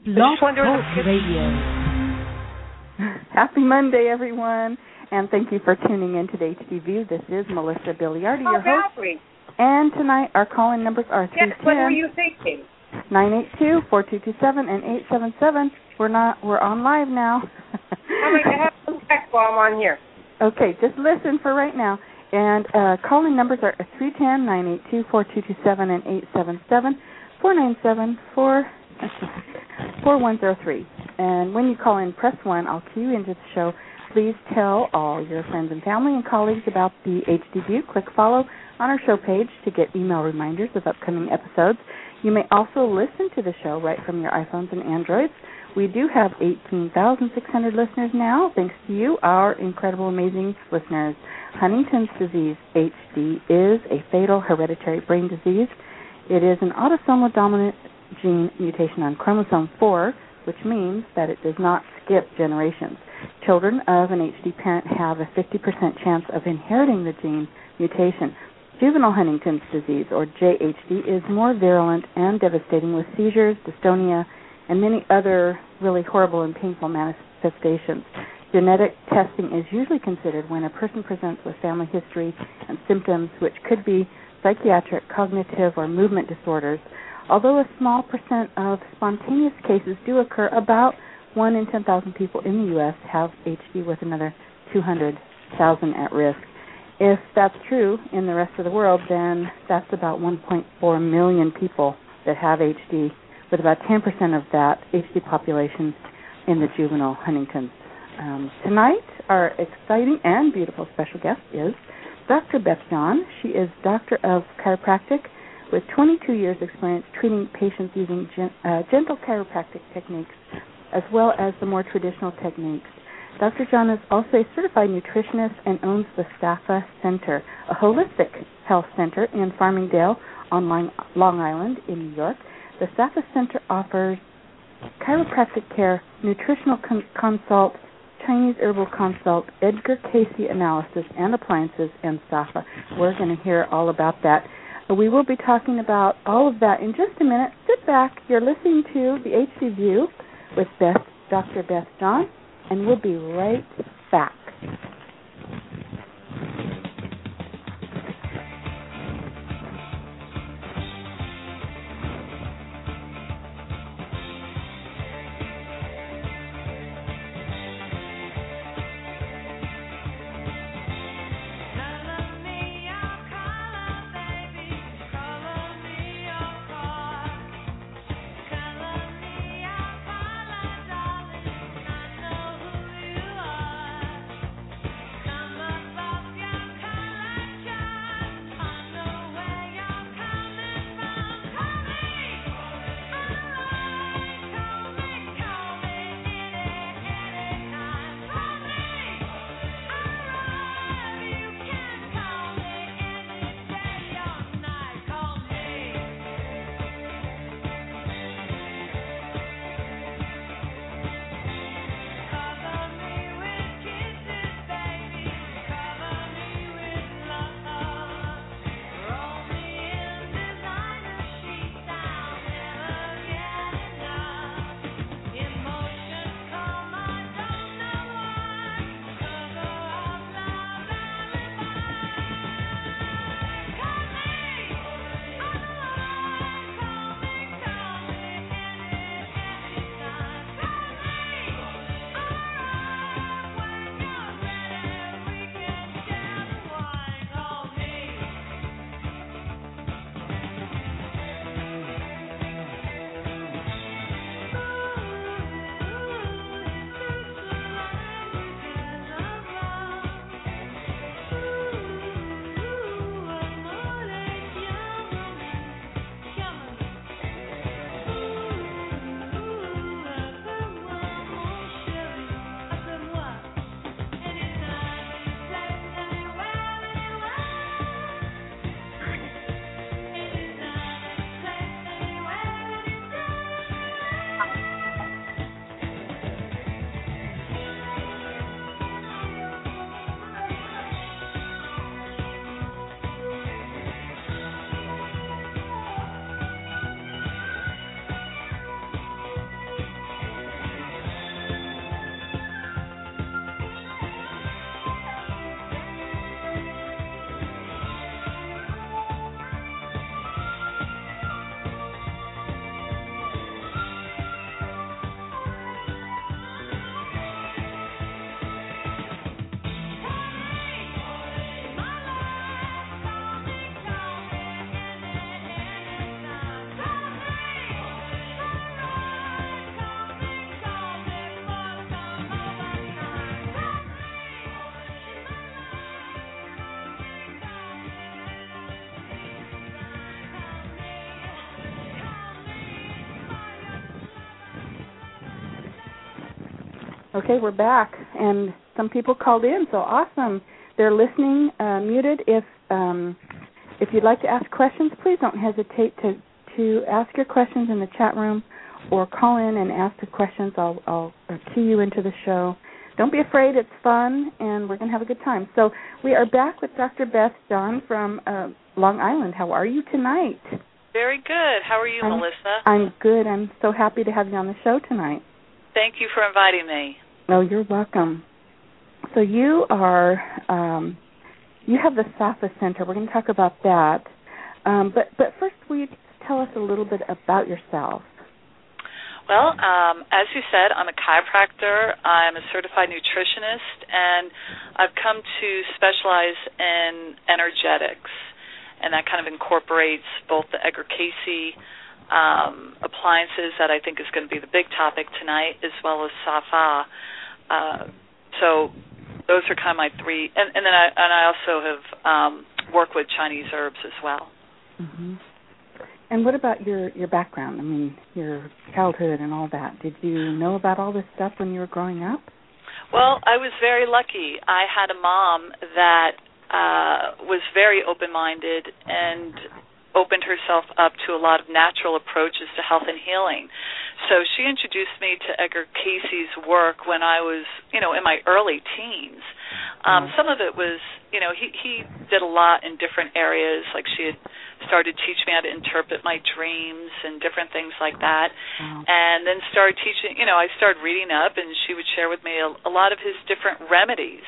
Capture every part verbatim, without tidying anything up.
Blog Talk Radio. Happy Monday, everyone, and thank you for tuning in to the H D View. This is Melissa Biliardi, your oh, host. Valerie. And tonight our call-in numbers are three Yes, what were you thinking? nine eight two, four two two seven and eight seven seven. We're not. We're on live now. I'm going to have some text while I'm on here. Okay, just listen for right now. And uh, call-in numbers are three one zero, nine eight two, four two two seven and eight seven seven, four nine seven, four one zero three. And when you call in, press one. I'll cue you into the show. Please tell all your friends and family and colleagues about the H D View. Click follow on our show page to get email reminders of upcoming episodes. You may also listen to the show right from your iPhones and Androids. We do have eighteen thousand six hundred listeners now, thanks to you, our incredible, amazing listeners. Huntington's disease, H D, is a fatal hereditary brain disease. It is an autosomal dominant gene mutation on chromosome four, which means that it does not skip generations. Children of an H D parent have a fifty percent chance of inheriting the gene mutation. Juvenile Huntington's disease, or J H D, is more virulent and devastating with seizures, dystonia, and many other really horrible and painful manifestations. Genetic testing is usually considered when a person presents with family history and symptoms which could be psychiatric, cognitive, or movement disorders. Although a small percent of spontaneous cases do occur, about one in ten thousand people in the U S have H D, with another two hundred thousand at risk. If that's true in the rest of the world, then that's about one point four million people that have H D, with about ten percent of that H D population in the juvenile Huntington's. Um, tonight, our exciting and beautiful special guest is Doctor Beth John. She is Doctor of Chiropractic with twenty-two years experience treating patients using gen- uh, gentle chiropractic techniques as well as the more traditional techniques. Doctor John is also a certified nutritionist and owns the SAFA Center, a holistic health center in Farmingdale on Long Island in New York. The SAFA Center offers chiropractic care, nutritional con- consult, Chinese herbal consult, Edgar Cayce analysis, and appliances, and SAFA. We're going to hear all about that. We will be talking about all of that in just a minute. Sit back. You're listening to the H D View with Beth, Doctor Beth John, and we'll be right back. Okay, we're back, and some people called in, so awesome. They're listening, uh, muted. If um, if you'd like to ask questions, please don't hesitate to, to ask your questions in the chat room or call in and ask the questions. I'll, I'll key you into the show. Don't be afraid. It's fun, and we're going to have a good time. So we are back with Doctor Beth John from uh, Long Island. How are you tonight? Very good. How are you, I'm, Melissa? I'm good. I'm so happy to have you on the show tonight. Thank you for inviting me. Oh, you're welcome. So you are, um, you have the Safa Center. We're going to talk about that. Um, but, but first, will you tell us a little bit about yourself? Well, um, as you said, I'm a chiropractor. I'm a certified nutritionist, and I've come to specialize in energetics, and that kind of incorporates both the Edgar Cayce um, appliances that I think is going to be the big topic tonight, as well as Safa. Uh, so those are kind of my three, and, and then I and I also have um, worked with Chinese herbs as well. Mm-hmm. And what about your, your background? I mean, your childhood and all that. Did you know about all this stuff when you were growing up? Well, I was very lucky. I had a mom that uh, was very open-minded and opened herself up to a lot of natural approaches to health and healing. So she introduced me to Edgar Cayce's work when I was, you know, in my early teens. Um, some of it was, you know, he, he did a lot in different areas, like she had started teaching me how to interpret my dreams and different things like that, wow. and then started teaching, you know, I started reading up, and she would share with me a, a lot of his different remedies.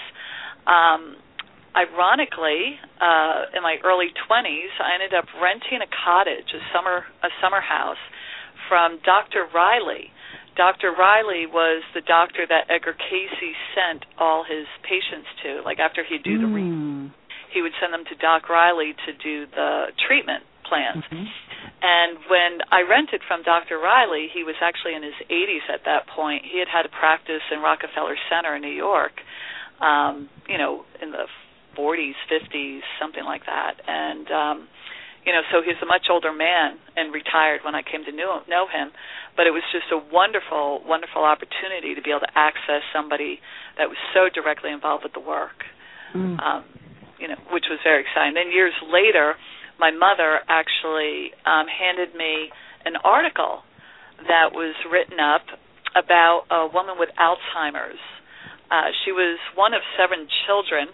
Um, ironically, uh, in my early twenties, I ended up renting a cottage, a summer a summer house, from Doctor Riley. Doctor Riley was the doctor that Edgar Cayce sent all his patients to. Like after he'd do mm. the reading, he would send them to Doc Riley to do the treatment plans. Mm-hmm. And when I rented from Doctor Riley, he was actually in his eighties at that point. He had had a practice in Rockefeller Center in New York, um, you know, in the forties, fifties, something like that. And, um, you know, so he's a much older man and retired when I came to know, know him. But it was just a wonderful, wonderful opportunity to be able to access somebody that was so directly involved with the work, mm. um, you know, which was very exciting. Then years later, my mother actually um, handed me an article that was written up about a woman with Alzheimer's. Uh, she was one of seven children,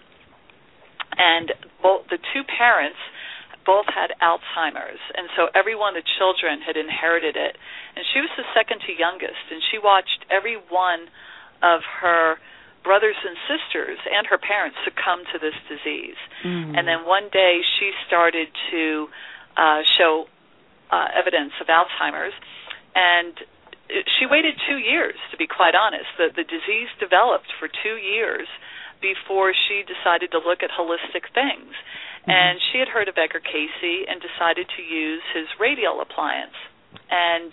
and both the two parents both had Alzheimer's, and so every one of the children had inherited it. And she was the second to youngest, and she watched every one of her brothers and sisters and her parents succumb to this disease. Mm. And then one day she started to uh, show uh, evidence of Alzheimer's, and she waited two years, to be quite honest. The, the disease developed for two years before she decided to look at holistic things. Mm-hmm. And she had heard of Edgar Cayce and decided to use his radial appliance. And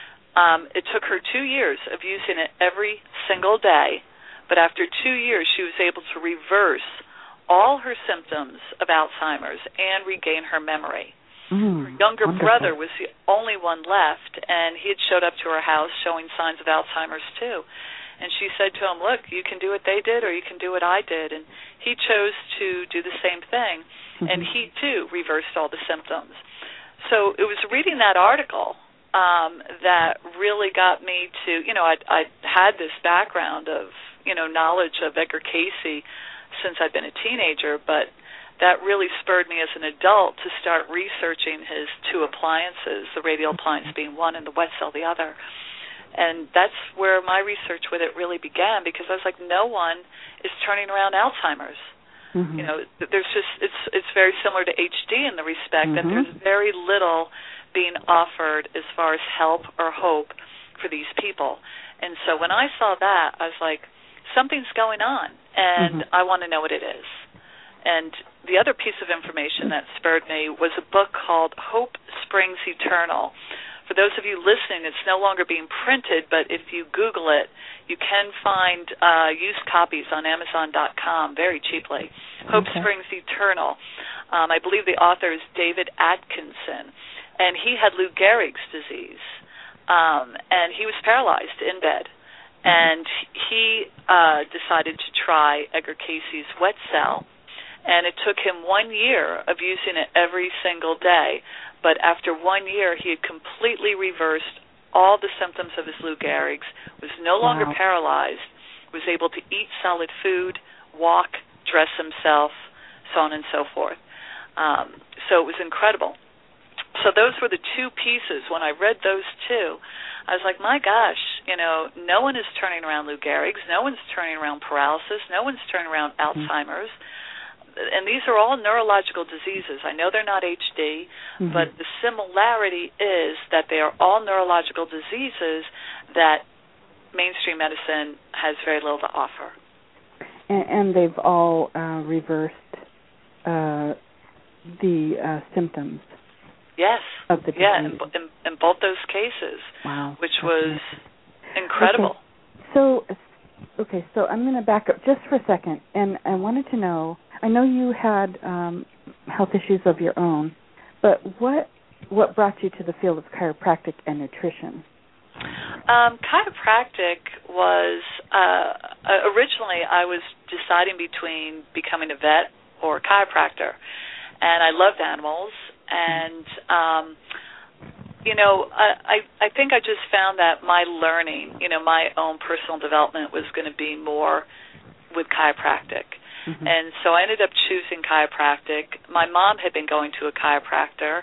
um, it took her two years of using it every single day, but after two years she was able to reverse all her symptoms of Alzheimer's and regain her memory. Mm, her younger wonderful. brother was the only one left, and he had showed up to her house showing signs of Alzheimer's too. And she said to him, look, you can do what they did or you can do what I did. And he chose to do the same thing, mm-hmm. and he, too, reversed all the symptoms. So it was reading that article um, that really got me to, you know, I I had this background of, you know, knowledge of Edgar Cayce since I'd been a teenager, but that really spurred me as an adult to start researching his two appliances, the radial appliance being one and the wet cell the other. And that's where my research with it really began, because I was like, no one is turning around Alzheimer's. Mm-hmm. You know, there's just it's it's very similar to H D in the respect mm-hmm. that there's very little being offered as far as help or hope for these people. And so when I saw that, I was like, something's going on, and mm-hmm. I want to know what it is. And the other piece of information that spurred me was a book called Hope Springs Eternal. For those of you listening, it's no longer being printed, but if you Google it, you can find uh, used copies on Amazon dot com very cheaply. Hope okay. Springs Eternal. Um, I believe the author is David Atkinson, and he had Lou Gehrig's disease, um, and he was paralyzed in bed. And he uh, decided to try Edgar Cayce's Wet Cell, and it took him one year of using it every single day. But after one year, he had completely reversed all the symptoms of his Lou Gehrig's, was no longer wow. paralyzed, was able to eat solid food, walk, dress himself, so on and so forth. Um, so it was incredible. So those were the two pieces. When I read those two, I was like, my gosh, you know, no one is turning around Lou Gehrig's, no one's turning around paralysis, no one's turning around mm-hmm. Alzheimer's. And these are all neurological diseases. I know they're not H D, mm-hmm. but the similarity is that they are all neurological diseases that mainstream medicine has very little to offer. And, and they've all uh, reversed uh, the uh, symptoms. Yes. Of the disease. Yeah, in, in, in both those cases. Wow. Which That's was amazing. incredible. Okay. So, okay, so I'm going to back up just for a second, and I wanted to know, I know you had um, health issues of your own, but what what brought you to the field of chiropractic and nutrition? Um, chiropractic was, uh, originally I was deciding between becoming a vet or a chiropractor, and I loved animals, and, um, you know, I, I, I think I just found that my learning, you know, my own personal development was going to be more with chiropractic. Mm-hmm. And so I ended up choosing chiropractic. My mom had been going to a chiropractor,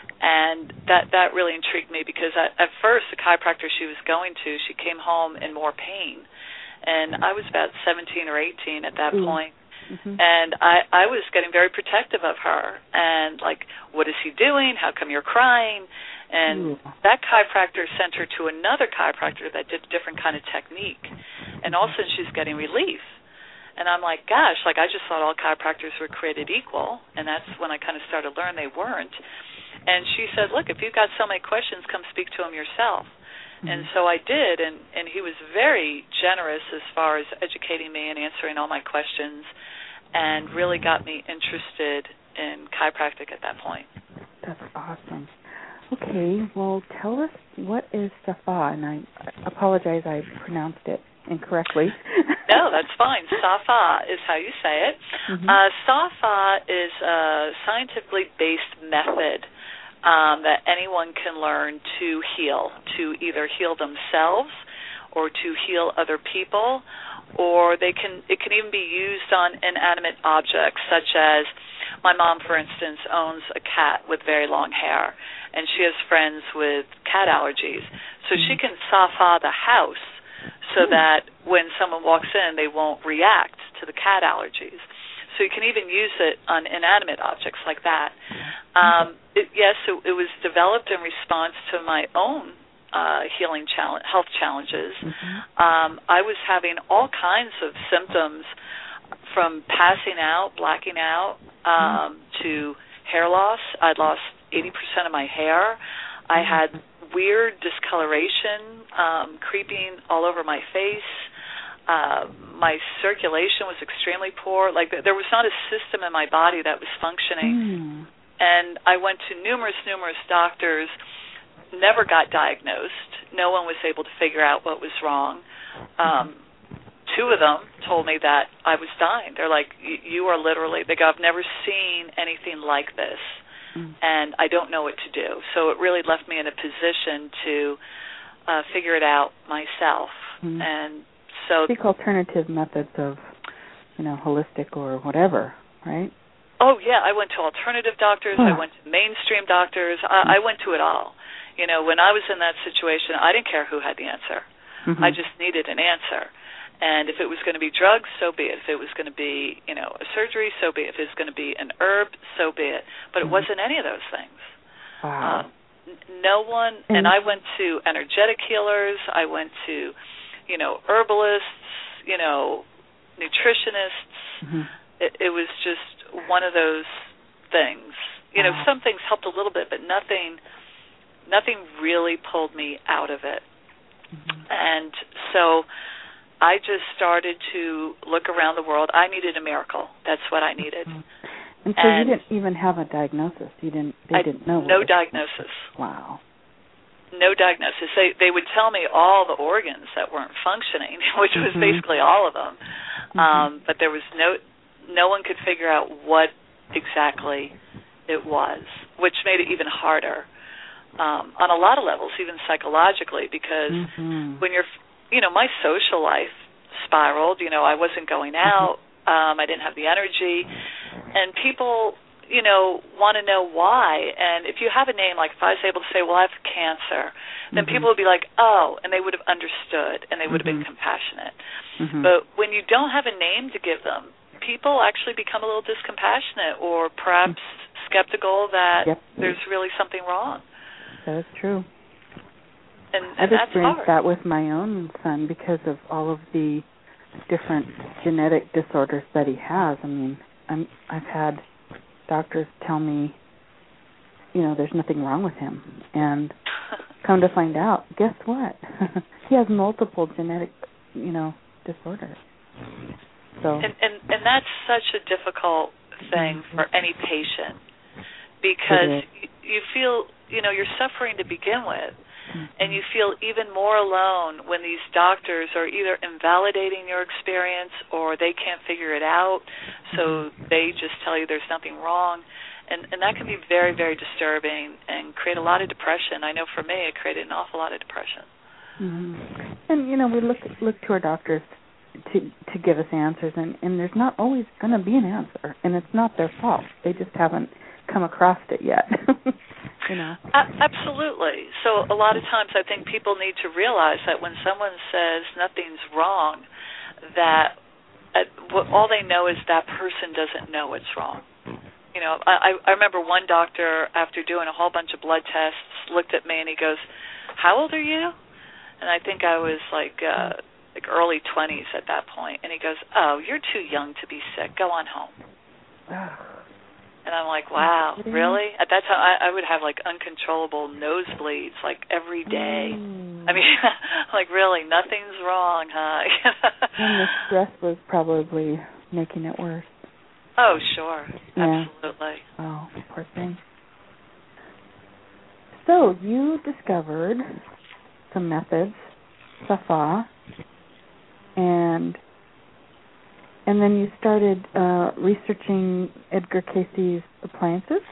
and that, that really intrigued me because at, at first the chiropractor she was going to, she came home in more pain. And I was about seventeen or eighteen at that mm-hmm. point. Mm-hmm. And I, I was getting very protective of her. And, like, what is he doing? How come you're crying? And mm. that chiropractor sent her to another chiropractor that did a different kind of technique. And all of a sudden she's getting relief. And I'm like, gosh, like I just thought all chiropractors were created equal. And that's when I kind of started to learn they weren't. And she said, look, if you've got so many questions, come speak to him yourself. Mm-hmm. And so I did, and, and he was very generous as far as educating me and answering all my questions and really got me interested in chiropractic at that point. That's awesome. Okay, well, tell us, what is Safa? And I apologize, I pronounced it incorrectly. No, that's fine. Safa is how you say it. Mm-hmm. Uh, Safa is a scientifically based method um, that anyone can learn to heal, to either heal themselves or to heal other people, or they can. It can even be used on inanimate objects, such as my mom, for instance, owns a cat with very long hair, and she has friends with cat allergies. So mm-hmm. she can Safa the house so that when someone walks in, they won't react to the cat allergies. So you can even use it on inanimate objects like that. Um, it, yes, it, it was developed in response to my own uh, healing challenge, health challenges. Mm-hmm. Um, I was having all kinds of symptoms, from passing out, blacking out, um, mm-hmm. to hair loss. I'd lost eighty percent of my hair. I had weird discoloration um, creeping all over my face. Uh, my circulation was extremely poor. Like, there was not a system in my body that was functioning. Mm. And I went to numerous, numerous doctors, never got diagnosed. No one was able to figure out what was wrong. Um, two of them told me that I was dying. They're like, you are literally, they go, I've never seen anything like this. Mm. And I don't know what to do. So it really left me in a position to uh, figure it out myself. Mm. And so, seek alternative methods of, you know, holistic or whatever, right? Oh, yeah. I went to alternative doctors. Huh. I went to mainstream doctors. I, I went to it all. You know, when I was in that situation, I didn't care who had the answer. Mm-hmm. I just needed an answer. And if it was going to be drugs, so be it. If it was going to be, you know, a surgery, so be it. If it was going to be an herb, so be it. But it mm-hmm. wasn't any of those things. Wow. Uh, no one, and, and I went to energetic healers. I went to, you know, herbalists, you know, nutritionists. Mm-hmm. It, it was just one of those things. You know, wow. some things helped a little bit, but nothing, nothing really pulled me out of it. Mm-hmm. And so I just started to look around the world. I needed a miracle. That's what I needed. Mm-hmm. And so and you didn't even have a diagnosis. You didn't. They I, didn't know. No diagnosis. Wow. no diagnosis. They they would tell me all the organs that weren't functioning, which was mm-hmm. basically all of them. Mm-hmm. Um, but there was no no one could figure out what exactly it was, which made it even harder um, on a lot of levels, even psychologically, because mm-hmm. when you're, you know, my social life spiraled. You know, I wasn't going out. Um, I didn't have the energy, and people, you know, want to know why. And if you have a name, like if I was able to say, well, I have cancer, then mm-hmm. people would be like, oh, and they would have understood, and they would mm-hmm. have been compassionate. Mm-hmm. But when you don't have a name to give them, people actually become a little discompassionate or perhaps skeptical that yep. there's really something wrong. That is true. And, and I've that's experienced hard. that with my own son because of all of the different genetic disorders that he has. I mean, I'm, I've had doctors tell me, you know, there's nothing wrong with him. And come to find out, guess what? He has multiple genetic, you know, disorders. So, and, and and that's such a difficult thing for any patient because you, you feel, you know, you're suffering to begin with, mm-hmm. and you feel even more alone when these doctors are either invalidating your experience or they can't figure it out, so they just tell you there's nothing wrong. And, and that can be very, very disturbing and create a lot of depression. I know for me it created an awful lot of depression. Mm-hmm. And, you know, we look look to our doctors to to give us answers, and, and there's not always going to be an answer, and it's not their fault. They just haven't come across it yet. You know. A- absolutely. So a lot of times I think people need to realize that when someone says nothing's wrong, that uh, what, all they know is that person doesn't know what's wrong. You know, I, I remember one doctor, after doing a whole bunch of blood tests, looked at me and he goes, "How old are you?" And I think I was like uh, like early twenties at that point. And he goes, "Oh, you're too young to be sick. Go on home." And I'm like, wow, really? At that time, I, I would have like uncontrollable nosebleeds like every day. Mm. I mean, like really, nothing's wrong, huh? And the stress was probably making it worse. Oh, sure. Yeah. Absolutely. Oh, poor thing. So you discovered some methods, Safa, and and then you started uh, researching Edgar Cayce's appliances?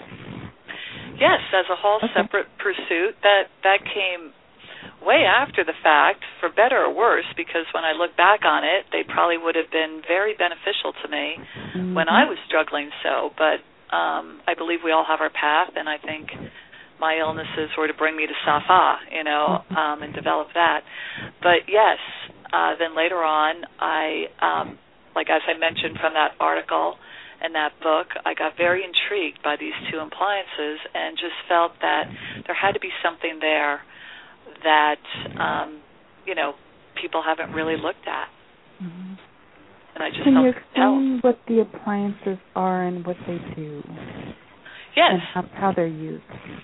Yes, as a whole okay. separate pursuit. That that came way after the fact, for better or worse, because when I look back on it, they probably would have been very beneficial to me mm-hmm. when I was struggling so. But um, I believe we all have our path, and I think my illnesses were to bring me to Safa, you know, mm-hmm. um, and develop that. But yes, uh, then later on, I, um, like as I mentioned from that article and that book, I got very intrigued by these two appliances and just felt that there had to be something there that, um, you know, people haven't really looked at. Mm-hmm. And I just Can don't you explain tell. what the appliances are and what they do? Yes. And how, how they're used.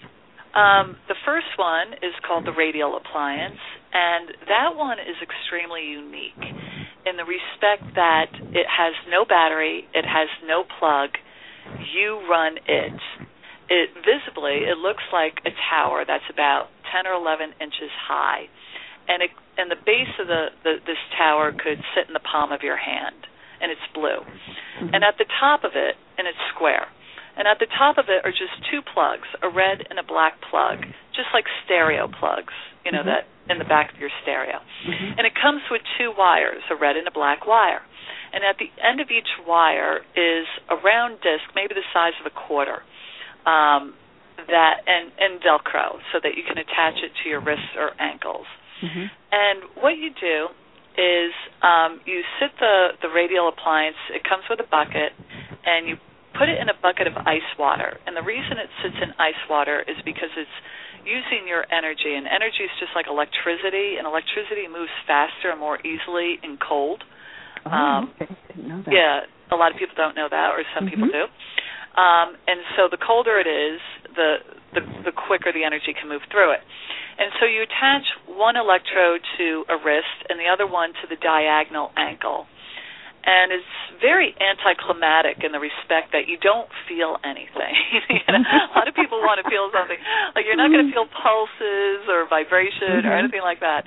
Um, the first one is called the radial appliance, and that one is extremely unique in the respect that it has no battery, it has no plug, you run it. It visibly, it looks like a tower that's about ten or eleven inches high, and it, and the base of the, the this tower could sit in the palm of your hand, and it's blue. Mm-hmm. And at the top of it, and it's square, and at the top of it are just two plugs, a red and a black plug, just like stereo plugs, you know, mm-hmm. that in the back of your stereo. Mm-hmm. And it comes with two wires, a red and a black wire. And at the end of each wire is a round disc, maybe the size of a quarter, Um, that and, and Velcro so that you can attach it to your wrists or ankles. Mm-hmm. And what you do is um, you sit the, the radial appliance, it comes with a bucket, and you put it in a bucket of ice water. And the reason it sits in ice water is because it's using your energy, and energy is just like electricity, and electricity moves faster and more easily in cold. Oh, um, okay. Didn't know that. Yeah, a lot of people don't know that, or some mm-hmm. people do. Um, and so the colder it is, the, the the quicker the energy can move through it. And so you attach one electrode to a wrist and the other one to the diagonal ankle. and it's very anticlimactic in the respect that you don't feel anything. You know, a lot of people want to feel something. Like you're not going to feel pulses or vibration mm-hmm. or anything like that.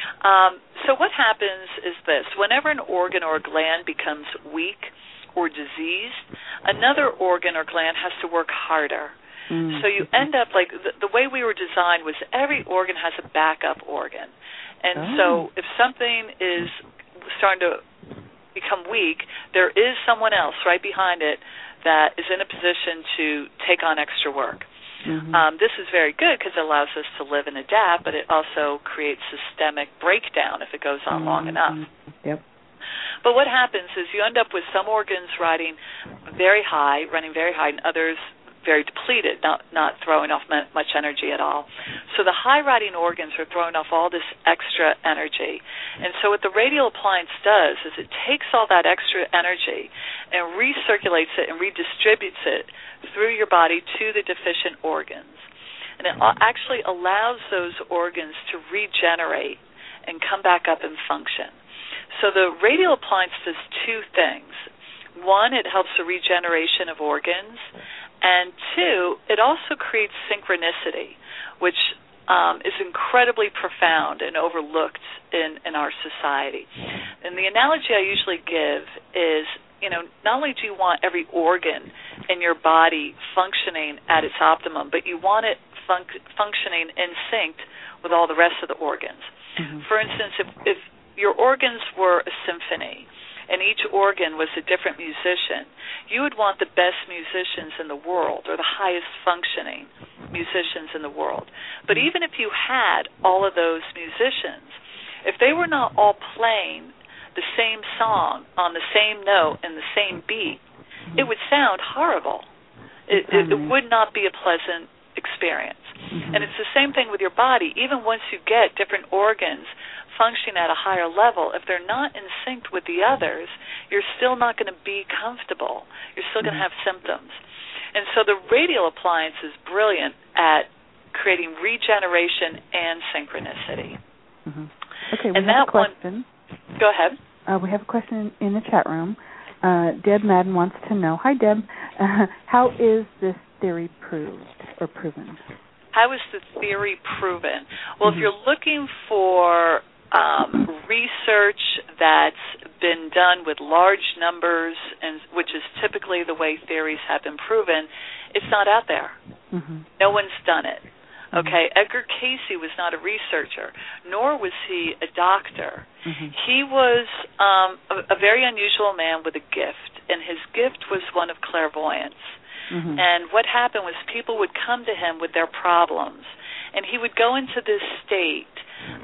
Um, so what happens is this. Whenever an organ or a gland becomes weak or diseased, another organ or gland has to work harder. Mm-hmm. So you end up like the, the way we were designed was every organ has a backup organ. And oh. so if something is starting to become weak, there is someone else right behind it that is in a position to take on extra work. Mm-hmm. Um, this is very good because it allows us to live and adapt, but it also creates systemic breakdown if it goes on mm-hmm. long enough. Yep. But what happens is you end up with some organs riding very high, running very high, and others very depleted, not not throwing off much energy at all. So the high-riding organs are throwing off all this extra energy. And so what the radial appliance does is it takes all that extra energy and recirculates it and redistributes it through your body to the deficient organs. And it actually allows those organs to regenerate and come back up and function. So the radial appliance does two things. One, it helps the regeneration of organs. And two, it also creates synchronicity, which um, is incredibly profound and overlooked in, in our society. And the analogy I usually give is, you know, not only do you want every organ in your body functioning at its optimum, but you want it fun- functioning in sync with all the rest of the organs. Mm-hmm. For instance, if, if your organs were a symphony, and each organ was a different musician, you would want the best musicians in the world or the highest functioning musicians in the world. But even if you had all of those musicians, if they were not all playing the same song on the same note and the same beat, it would sound horrible. It, it, it would not be a pleasant experience. Mm-hmm. And it's the same thing with your body. Even once you get different organs functioning at a higher level, if they're not in sync with the others, you're still not going to be comfortable. You're still going to have symptoms. And so the radial appliance is brilliant at creating regeneration and synchronicity. Mm-hmm. Okay, we and have that a question. One, go ahead. Uh, we have a question in the chat room. Uh, Deb Madden wants to know, hi Deb, uh, how is this theory proved or proven? How is the theory proven? Well, mm-hmm. if you're looking for Um, research that's been done with large numbers, and which is typically the way theories have been proven, it's not out there. Mm-hmm. No one's done it. Okay, mm-hmm. Edgar Cayce was not a researcher, nor was he a doctor. Mm-hmm. He was um, a, a very unusual man with a gift, and his gift was one of clairvoyance. Mm-hmm. And what happened was people would come to him with their problems, and he would go into this state.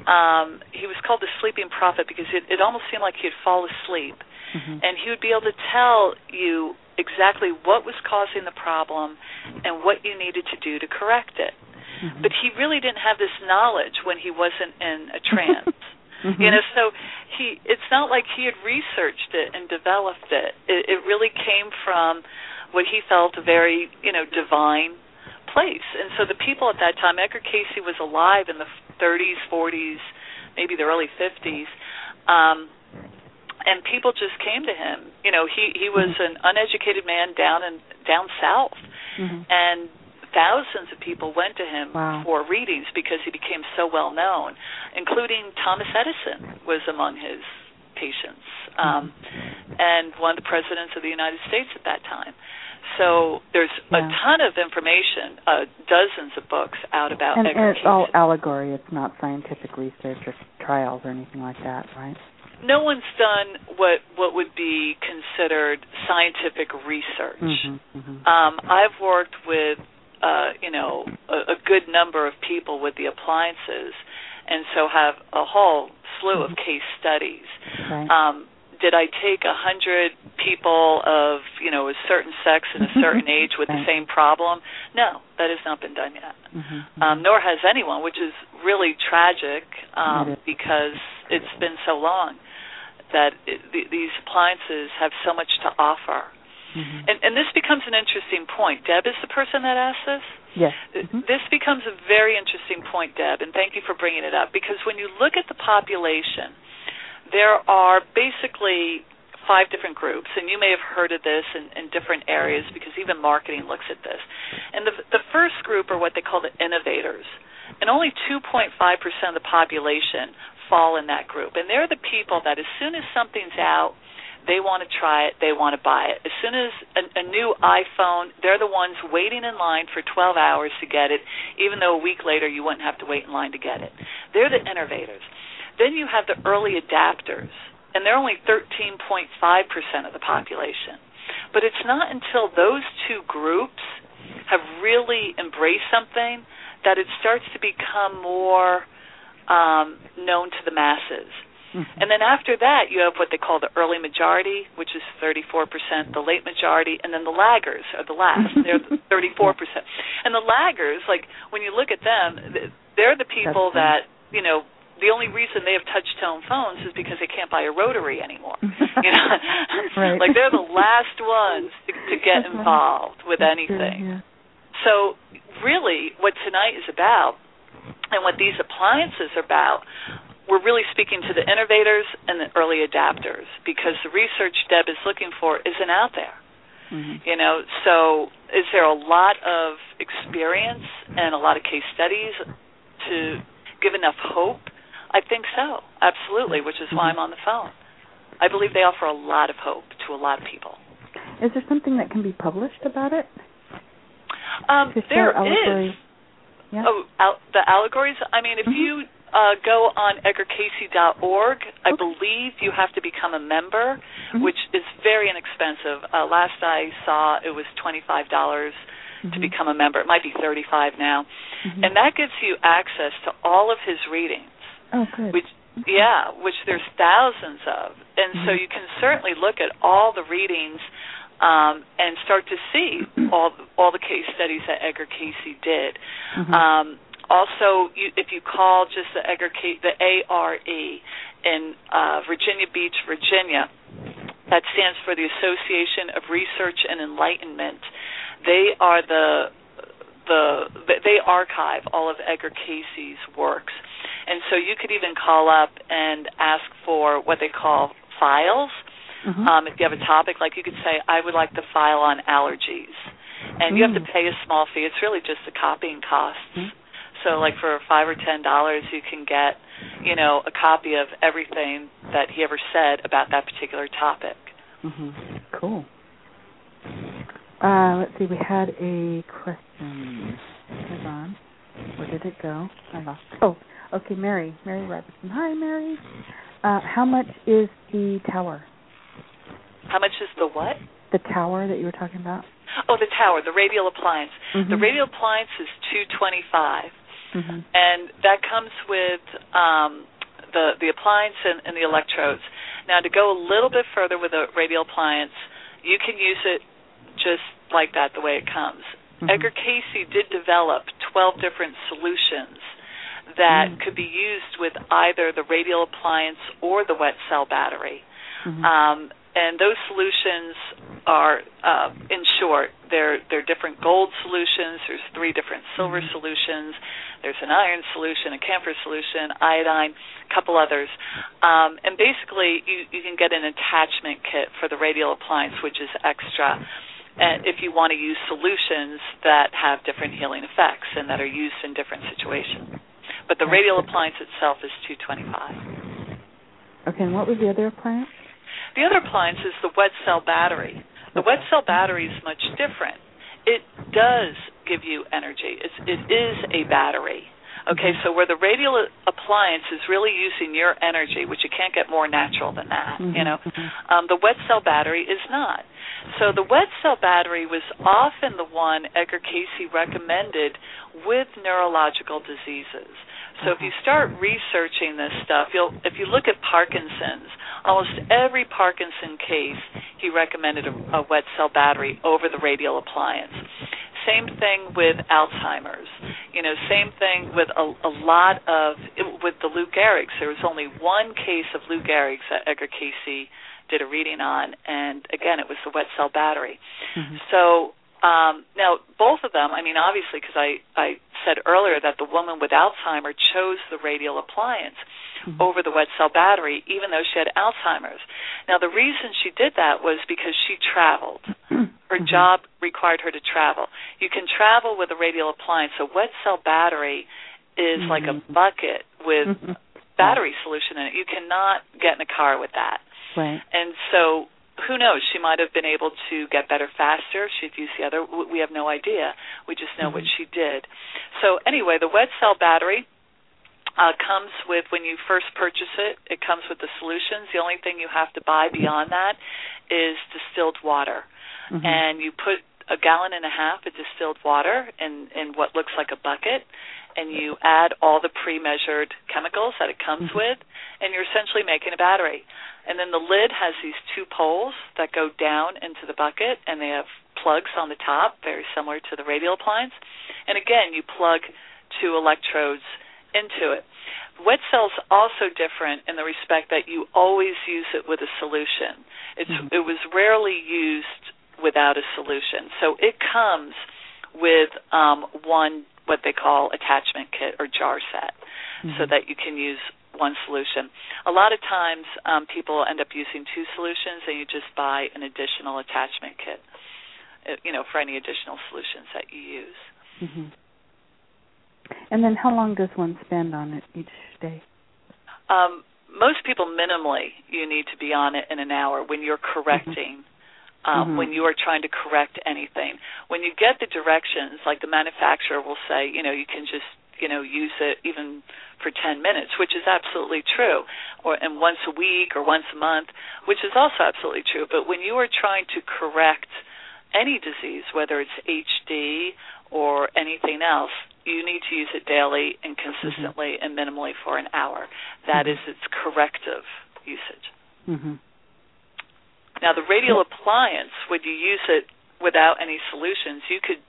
Um, he was called the sleeping prophet because it, it almost seemed like he'd fall asleep. Mm-hmm. And he would be able to tell you exactly what was causing the problem and what you needed to do to correct it. Mm-hmm. But he really didn't have this knowledge when he wasn't in a trance. Mm-hmm. You know, so he it's not like he had researched it and developed it. It, it really came from what he felt a very, you know, divine place. And so the people at that time, Edgar Cayce was alive in the thirties, forties, maybe the early fifties, um, and people just came to him. You know, he, he was mm-hmm. an uneducated man down in down south, mm-hmm. and thousands of people went to him wow. for readings because he became so well known, including Thomas Edison was among his patients, um, mm-hmm. and one of the presidents of the United States at that time. So there's yeah. a ton of information, uh, dozens of books out about and, Edgar and it's Cayce. all allegory. It's not scientific research or trials or anything like that, right? No one's done what what would be considered scientific research. Mm-hmm, mm-hmm. Um, I've worked with, uh, you know, a, a good number of people with the appliances, and so have a whole slew mm-hmm. of case studies. Right. Um, Did I take a hundred people of, you know, a certain sex and a certain age with right. the same problem? No, that has not been done yet. Mm-hmm. Um, nor has anyone, which is really tragic um, because it's been so long that it, th- these appliances have so much to offer. Mm-hmm. And, and this becomes an interesting point. Deb is the person that asked this? Yes. Mm-hmm. This becomes a very interesting point, Deb, and thank you for bringing it up, because when you look at the population, there are basically five different groups, and you may have heard of this in, in different areas because even marketing looks at this. And the, the first group are what they call the innovators, and only two point five percent of the population fall in that group. And they're the people that as soon as something's out, they want to try it, they want to buy it. As soon as a, a new iPhone, they're the ones waiting in line for twelve hours to get it, even though a week later you wouldn't have to wait in line to get it. They're the innovators. Then you have the early adapters, and they're only thirteen point five percent of the population. But it's not until those two groups have really embraced something that it starts to become more um, known to the masses. Mm-hmm. And then after that, you have what they call the early majority, which is thirty-four percent, the late majority, and then the laggers are the last. They're the thirty-four percent. And the laggers, like when you look at them, they're the people that, you know, the only reason they have touch-tone phones is because they can't buy a rotary anymore. You know, right. Like they're the last ones to, to get That's involved right. with That's anything. True, yeah. So really what tonight is about and what these appliances are about, we're really speaking to the innovators and the early adapters because the research Deb is looking for isn't out there. Mm-hmm. You know, so is there a lot of experience and a lot of case studies to give enough hope? I think so, absolutely, which is why I'm on the phone. I believe they offer a lot of hope to a lot of people. Is there something that can be published about it? Um, there is. Yeah. Oh, al- the allegories? I mean, if mm-hmm. you uh, go on edgar casey dot org, I okay. believe you have to become a member, mm-hmm. which is very inexpensive. Uh, last I saw, it was twenty-five dollars mm-hmm. to become a member. It might be thirty-five dollars now. Mm-hmm. And that gives you access to all of his readings. Oh, good. Which, yeah, which there's thousands of. And mm-hmm. so you can certainly look at all the readings um, and start to see all all the case studies that Edgar Casey did. Mm-hmm. Um, also, you, if you call just the Edgar Casey, the A R E in uh, Virginia Beach, Virginia, that stands for the Association of Research and Enlightenment. They are the the they archive all of Edgar Casey's works. And so you could even call up and ask for what they call files. Mm-hmm. Um, if you have a topic, like you could say, I would like the file on allergies. And mm. you have to pay a small fee. It's really just the copying costs. Mm-hmm. So like for five or ten dollars, you can get, you know, a copy of everything that he ever said about that particular topic. Mm-hmm. Cool. Uh, let's see, we had a question. Hold on. Where did it go? I lost it. Oh. Okay, Mary, Mary Robertson. Hi, Mary. Uh, how much is the tower? How much is the what? The tower that you were talking about. Oh, the tower, the radial appliance. Mm-hmm. The radial appliance is two hundred twenty-five dollars, mm-hmm. and that comes with um, the the appliance and, and the electrodes. Now, to go a little bit further with a radial appliance, you can use it just like that, the way it comes. Mm-hmm. Edgar Casey did develop twelve different solutions that mm. could be used with either the radial appliance or the wet cell battery. Mm-hmm. Um, and those solutions are, uh, in short, they're, they're different gold solutions. There's three different silver mm-hmm. solutions. There's an iron solution, a camphor solution, iodine, a couple others. Um, and basically, you, you can get an attachment kit for the radial appliance, which is extra. And if you want to use solutions that have different healing effects and that are used in different situations. But the radial appliance itself is two hundred twenty-five dollars. Okay, and what was the other appliance? The other appliance is the wet cell battery. The wet cell battery is much different. It does give you energy. It's, it is a battery. Okay, so where the radial appliance is really using your energy, which you can't get more natural than that, mm-hmm. you know, um, the wet cell battery is not. So the wet cell battery was often the one Edgar Casey recommended with neurological diseases. So if you start researching this stuff, you'll if you look at Parkinson's, almost every Parkinson case, he recommended a, a wet cell battery over the radial appliance. Same thing with Alzheimer's. You know, same thing with a, a lot of, with the Lou Gehrig's. There was only one case of Lou Gehrig's that Edgar Casey did a reading on, and again, it was the wet cell battery. Mm-hmm. So um, now, both of them, I mean, obviously, because I, I said earlier that the woman with Alzheimer's chose the radial appliance mm-hmm. over the wet cell battery, even though she had Alzheimer's. Now, the reason she did that was because she traveled. Her mm-hmm. job required her to travel. You can travel with a radial appliance. A wet cell battery is mm-hmm. like a bucket with mm-hmm. battery solution in it. You cannot get in a car with that. Right. And so who knows? She might have been able to get better faster. She'd use the other. We have no idea. We just know mm-hmm. what she did. So anyway, the wet cell battery uh, comes with, when you first purchase it, it comes with the solutions. The only thing you have to buy beyond that is distilled water. Mm-hmm. And you put a gallon and a half of distilled water in, in what looks like a bucket, and you add all the pre-measured chemicals that it comes mm-hmm. with, and you're essentially making a battery. And then the lid has these two poles that go down into the bucket, and they have plugs on the top, very similar to the radial appliance. And again, you plug two electrodes into it. Wet cell's also different in the respect that you always use it with a solution. It's, mm-hmm. It was rarely used without a solution. So it comes with um, one, what they call attachment kit or jar set, mm-hmm. so that you can use one solution. A lot of times um, people end up using two solutions, and you just buy an additional attachment kit, uh, you know, for any additional solutions that you use. Mm-hmm. And then how long does one spend on it each day? Um, most people, minimally, you need to be on it in an hour when you're correcting, mm-hmm. um, mm-hmm. when you are trying to correct anything. When you get the directions, like the manufacturer will say, you know, you can just, you know, use it even for ten minutes, which is absolutely true, or and once a week or once a month, which is also absolutely true. But when you are trying to correct any disease, whether it's H D or anything else, you need to use it daily and consistently mm-hmm. and minimally for an hour. That mm-hmm. is its corrective usage. Mm-hmm. Now, the radial appliance, when you use it without any solutions, you could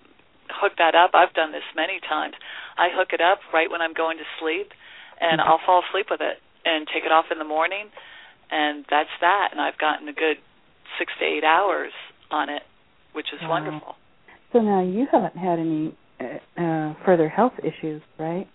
hook that up. I've done this many times. I hook it up right when I'm going to sleep, and mm-hmm. I'll fall asleep with it and take it off in the morning, and that's that. And I've gotten a good six to eight hours on it, which is wow. wonderful. So now you haven't had any uh, further health issues, right?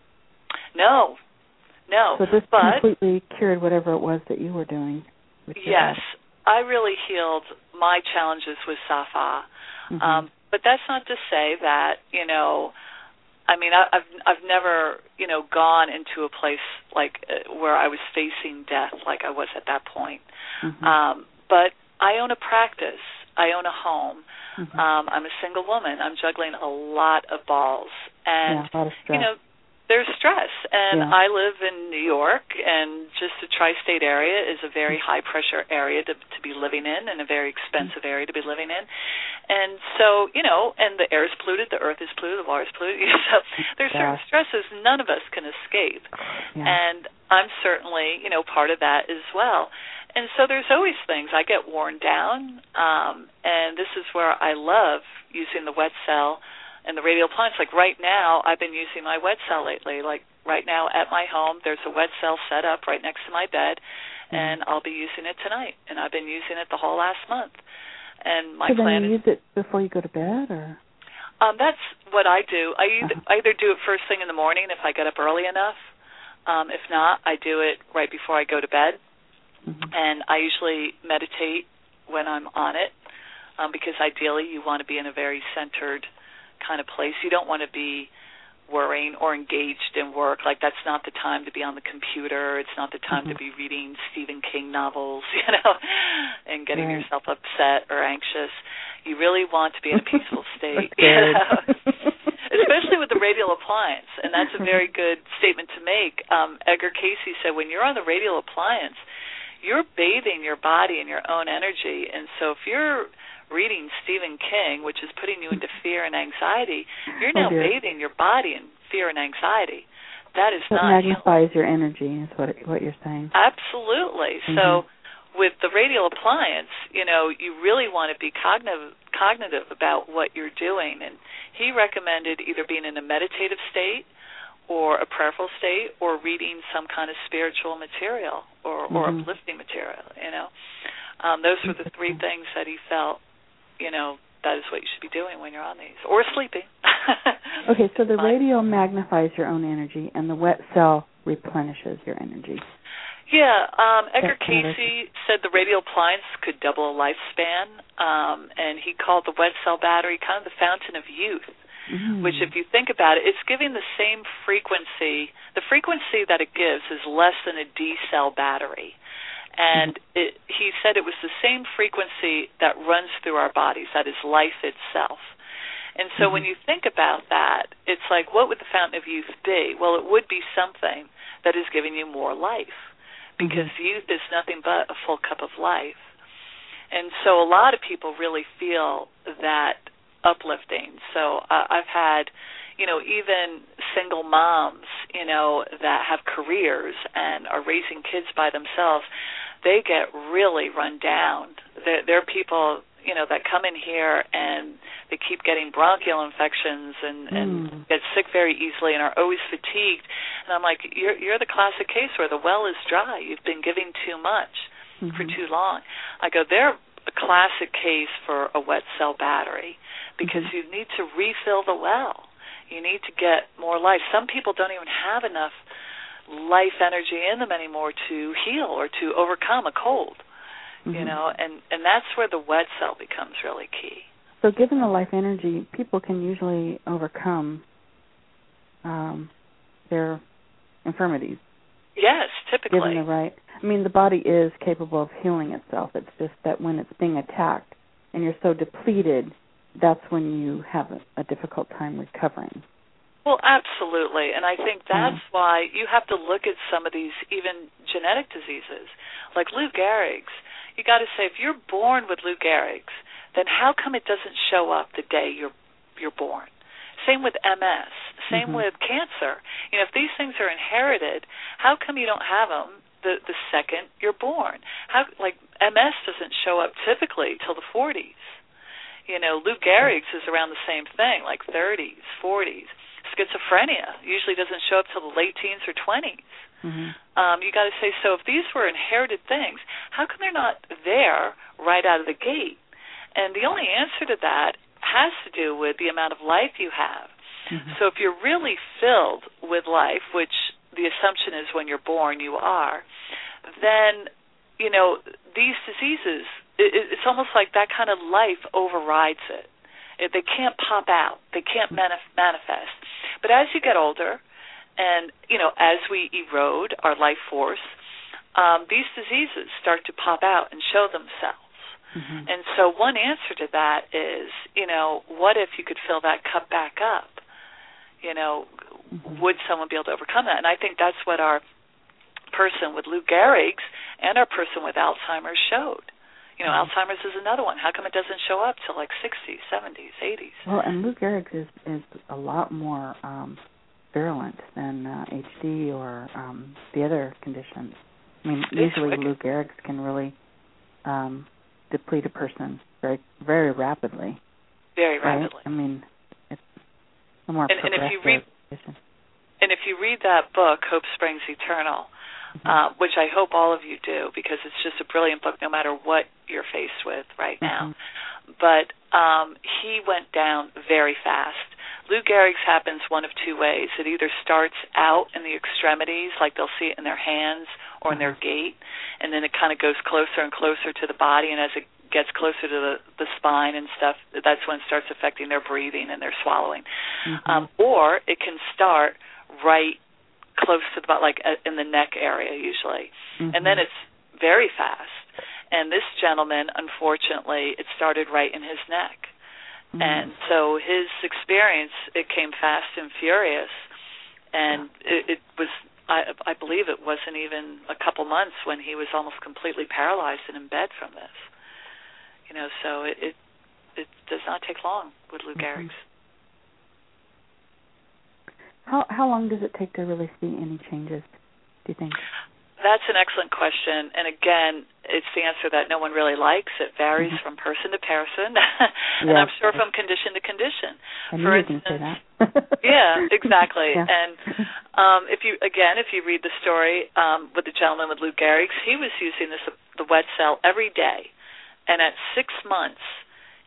No, no. So this but, completely cured whatever it was that you were doing. With your yes, health. I really healed my challenges with Safa. Mm-hmm. Um, but that's not to say that, you know, I mean, I, I've I've never, you know, gone into a place like uh, where I was facing death like I was at that point. Mm-hmm. Um, but I own a practice. I own a home. Mm-hmm. Um, I'm a single woman. I'm juggling a lot of balls. And, yeah, a lot of stress. you know, there's stress. And yeah. I live in New York, and just the tri-state area is a very high-pressure area to, to be living in and a very expensive area to be living in. And so, you know, and the air is polluted, the earth is polluted, the water is polluted. So there's yeah. certain stresses none of us can escape. Yeah. And I'm certainly, you know, part of that as well. And so there's always things. I get worn down, um, and this is where I love using the wet cell and the radial appliance. Like right now, I've been using my wet cell lately. Like right now at my home, there's a wet cell set up right next to my bed, mm-hmm. and I'll be using it tonight. And I've been using it the whole last month. And my so plan then you is, use it before you go to bed, or? Um, that's what I do. I either, uh-huh. I either do it first thing in the morning if I get up early enough. Um, if not, I do it right before I go to bed. Mm-hmm. And I usually meditate when I'm on it, um, because ideally you want to be in a very centered kind of place. You don't want to be worrying or engaged in work. Like, that's not the time to be on the computer. It's not the time mm-hmm. to be reading Stephen King novels, you know, and getting right. yourself upset or anxious. You really want to be in a peaceful state, you know? Especially with the radial appliance. And that's a very good statement to make. Um, Edgar Cayce said, when you're on the radial appliance, you're bathing your body in your own energy. And so if you're reading Stephen King, which is putting you into fear and anxiety, you're now oh, bathing your body in fear and anxiety. That is that not magnifies your energy, is what what you're saying. Absolutely. Mm-hmm. So with the radial appliance, you know, you really want to be cognitive cognitive about what you're doing. And he recommended either being in a meditative state or a prayerful state, or reading some kind of spiritual material or, or mm-hmm. uplifting material, you know. Um, those were the three things that he felt, you know, that is what you should be doing when you're on these, or sleeping. Okay, so the radio magnifies your own energy, and the wet cell replenishes your energy. Yeah, um, Edgar That's Casey said the radial appliance could double a lifespan, um, and he called the wet cell battery kind of the fountain of youth, mm-hmm. which, if you think about it, it's giving the same frequency. The frequency that it gives is less than a D cell battery. And it, he said it was the same frequency that runs through our bodies, that is life itself. And so mm-hmm. when you think about that, it's like, what would the fountain of youth be? Well, it would be something that is giving you more life, because mm-hmm. youth is nothing but a full cup of life. And so a lot of people really feel that uplifting. So uh, I've had, you know, even single moms, you know, that have careers and are raising kids by themselves, they get really run down. There, there are people, you know, that come in here and they keep getting bronchial infections and, mm. and get sick very easily and are always fatigued. And I'm like, you're, you're the classic case where the well is dry. You've been giving too much mm-hmm. for too long. I go, they're a classic case for a wet cell battery, because mm-hmm. you need to refill the well. You need to get more life. Some people don't even have enough life energy in them anymore to heal or to overcome a cold, mm-hmm. you know, and, and that's where the wet cell becomes really key. So given the life energy, people can usually overcome um, their infirmities. Yes, typically. Given the right, I mean, the body is capable of healing itself. It's just that when it's being attacked and you're so depleted, that's when you have a, a difficult time recovering. Well, absolutely, and I think that's mm. why you have to look at some of these even genetic diseases, like Lou Gehrig's. You got to say, if you're born with Lou Gehrig's, then how come it doesn't show up the day you're you're born? Same with M S. Same mm-hmm. with cancer. You know, if these things are inherited, how come you don't have them the the second you're born? How, like, M S doesn't show up typically till the forties. You know, Lou Gehrig's is around the same thing, like thirties, forties. Schizophrenia usually doesn't show up till the late teens or twenties. Mm-hmm. Um, you got to say, so if these were inherited things, how come they're not there right out of the gate? And the only answer to that has to do with the amount of life you have. Mm-hmm. So if you're really filled with life, which the assumption is when you're born you are, then, you know, these diseases, it, it's almost like that kind of life overrides it. it. They can't pop out. They can't manif- manifest. But as you get older and, you know, as we erode our life force, um, these diseases start to pop out and show themselves. Mm-hmm. And so one answer to that is, you know, what if you could fill that cup back up? You know, mm-hmm. would someone be able to overcome that? And I think that's what our person with Lou Gehrig's and our person with Alzheimer's showed. You know, mm-hmm. Alzheimer's is another one. How come it doesn't show up till like sixties, seventies, eighties? Well, and Lou Gehrig's is, is a lot more um, virulent than uh, H D or um, the other conditions. I mean, it's usually wicked. Lou Gehrig's can really um, deplete a person very, very rapidly. Very right? rapidly. I mean, it's a more and, progressive and if you read, condition. And if you read that book, Hope Springs Eternal, mm-hmm. uh, which I hope all of you do, because it's just a brilliant book no matter what you're faced with right now. Mm-hmm. But um, he went down very fast. Lou Gehrig's happens one of two ways. It either starts out in the extremities, like they'll see it in their hands or in their gait, and then it kind of goes closer and closer to the body, and as it gets closer to the, the spine and stuff, that's when it starts affecting their breathing and their swallowing. Mm-hmm. Um, or it can start right close to the body, like in the neck area usually. Mm-hmm. And then it's very fast. And this gentleman, unfortunately, it started right in his neck. Mm-hmm. And so his experience, it came fast and furious. And yeah. it, it was, I, I believe it wasn't even a couple months when he was almost completely paralyzed and in bed from this. You know, so it it, it does not take long with Lou Gehrig's. Mm-hmm. How how long does it take to really see any changes, do you think? That's an excellent question. And again, it's the answer that no one really likes. It varies mm-hmm. from person to person. and yeah. I'm sure from condition to condition. I knew For you instance, can say that. yeah, exactly. Yeah. And um, if you again, if you read the story um, with the gentleman with Lou Gehrig's, he was using this the wet cell every day. And at six months,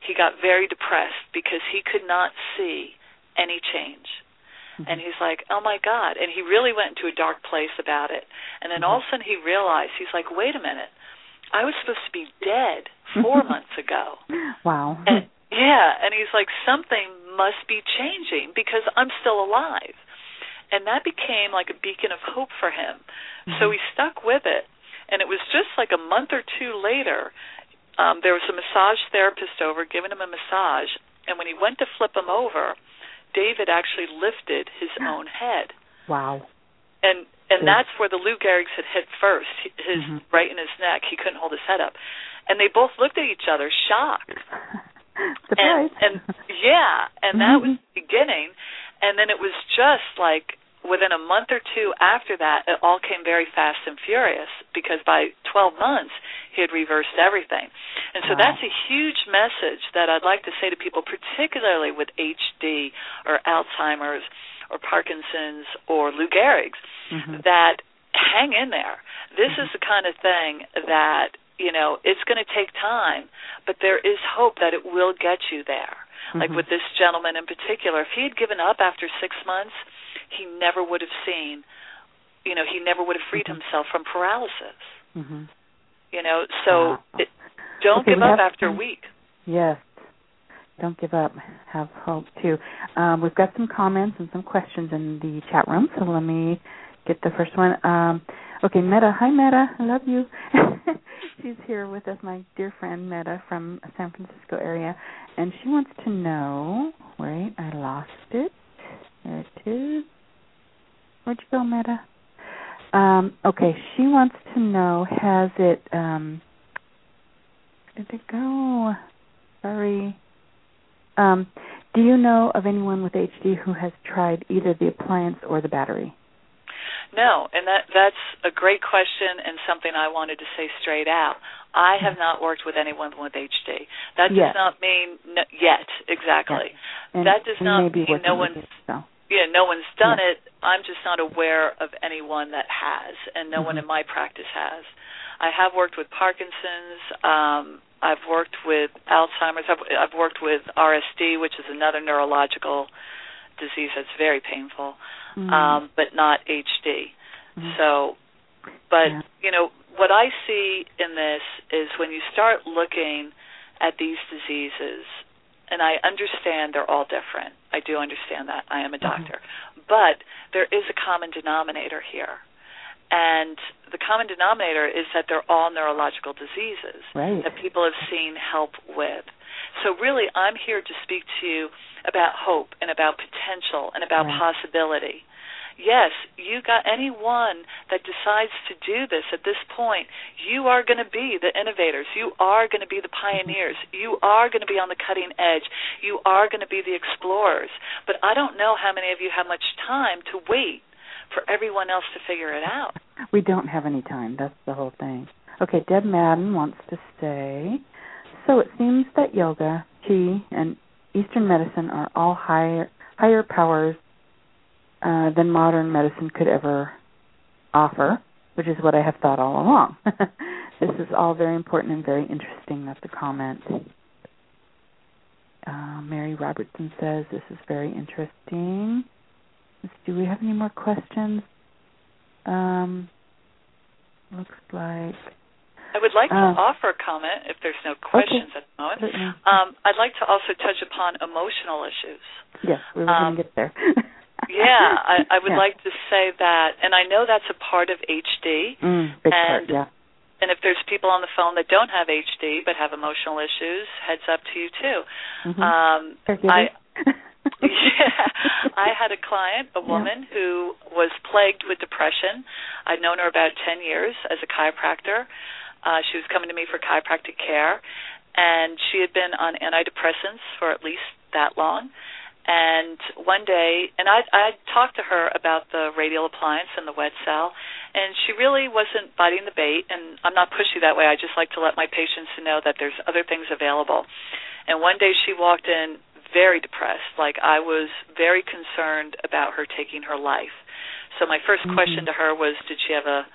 he got very depressed because he could not see any change. Mm-hmm. And he's like, oh, my God. And he really went into a dark place about it. And then mm-hmm. all of a sudden he realized, he's like, wait a minute. I was supposed to be dead four months ago. Wow. And, yeah, and he's like, something must be changing because I'm still alive. And that became like a beacon of hope for him. Mm-hmm. So he stuck with it. And it was just like a month or two later, um, there was a massage therapist over giving him a massage. And when he went to flip him over, David actually lifted his own head. Wow. And and that's where the Lou Gehrig's had hit first, his mm-hmm. right in his neck. He couldn't hold his head up. And they both looked at each other, shocked. Surprise. And, and yeah, and that mm-hmm. was the beginning. And then it was just like within a month or two after that, it all came very fast and furious because by twelve months, he had reversed everything. And so wow. that's a huge message that I'd like to say to people, particularly with H D or Alzheimer's or Parkinson's or Lou Gehrig's, mm-hmm. that hang in there. This mm-hmm. is the kind of thing that, you know, it's going to take time, but there is hope that it will get you there. Mm-hmm. Like with this gentleman in particular, if he had given up after six months, he never would have seen, you know, he never would have freed mm-hmm. himself from paralysis. Mm-hmm. You know, so wow. it, don't okay, give up after a week. Yes. Don't give up. Have hope, too. Um, we've got some comments and some questions in the chat room, so let me get the first one. Um, okay, Meta. Hi, Meta. I love you. She's here with us, my dear friend Meta from San Francisco area, and she wants to know, wait, I lost it. There it is. Where'd you go, Meta? Um, okay, she wants to know, has it, um, where did it go? Sorry. Um, do you know of anyone with H D who has tried either the appliance or the battery? No, and that that's a great question and something I wanted to say straight out. I have not worked with anyone with H D. That does yes. not mean no, yet, exactly. Yes. That does not mean no one's it, so. yeah, no one's done yes. it. I'm just not aware of anyone that has, and no mm-hmm. one in my practice has. I have worked with Parkinson's. Um, I've worked with Alzheimer's. I've, I've worked with R S D, which is another neurological disease that's very painful, mm-hmm. um, but not H D. Mm-hmm. So, but, yeah. you know, what I see in this is when you start looking at these diseases, and I understand they're all different. I do understand that. I am a doctor. Mm-hmm. But there is a common denominator here. And the common denominator is that they're all neurological diseases right. that people have seen help with. So really, I'm here to speak to you about hope and about potential and about right. possibility. Yes, you got anyone that decides to do this at this point, you are going to be the innovators. You are going to be the pioneers. You are going to be on the cutting edge. You are going to be the explorers. But I don't know how many of you have much time to wait for everyone else to figure it out. We don't have any time. That's the whole thing. Okay, Deb Madden wants to say, so it seems that yoga, Qi, and Eastern medicine are all higher higher powers uh, than modern medicine could ever offer, which is what I have thought all along. This is all very important and very interesting. That's the comment. Uh, Mary Robertson says, this is very interesting. Do we have any more questions? Um, looks like... I would like uh, to offer a comment, if there's no questions okay. at the moment. Certainly. Um, I'd like to also touch upon emotional issues. Yes, we were um, going to get there. yeah, I, I would yeah. like to say that, and I know that's a part of H D. Mm, big and, part, yeah. And if there's people on the phone that don't have H D but have emotional issues, heads up to you, too. Mm-hmm. Um, I... yeah, I had a client, a woman, yeah. who was plagued with depression. I'd known her about ten years as a chiropractor. Uh, she was coming to me for chiropractic care, and she had been on antidepressants for at least that long. And one day, and I I talked to her about the radial appliance and the wet cell, and she really wasn't biting the bait, and I'm not pushy that way. I just like to let my patients know that there's other things available. And one day she walked in very depressed, like I was very concerned about her taking her life. So my first mm-hmm. question to her was, did she have a,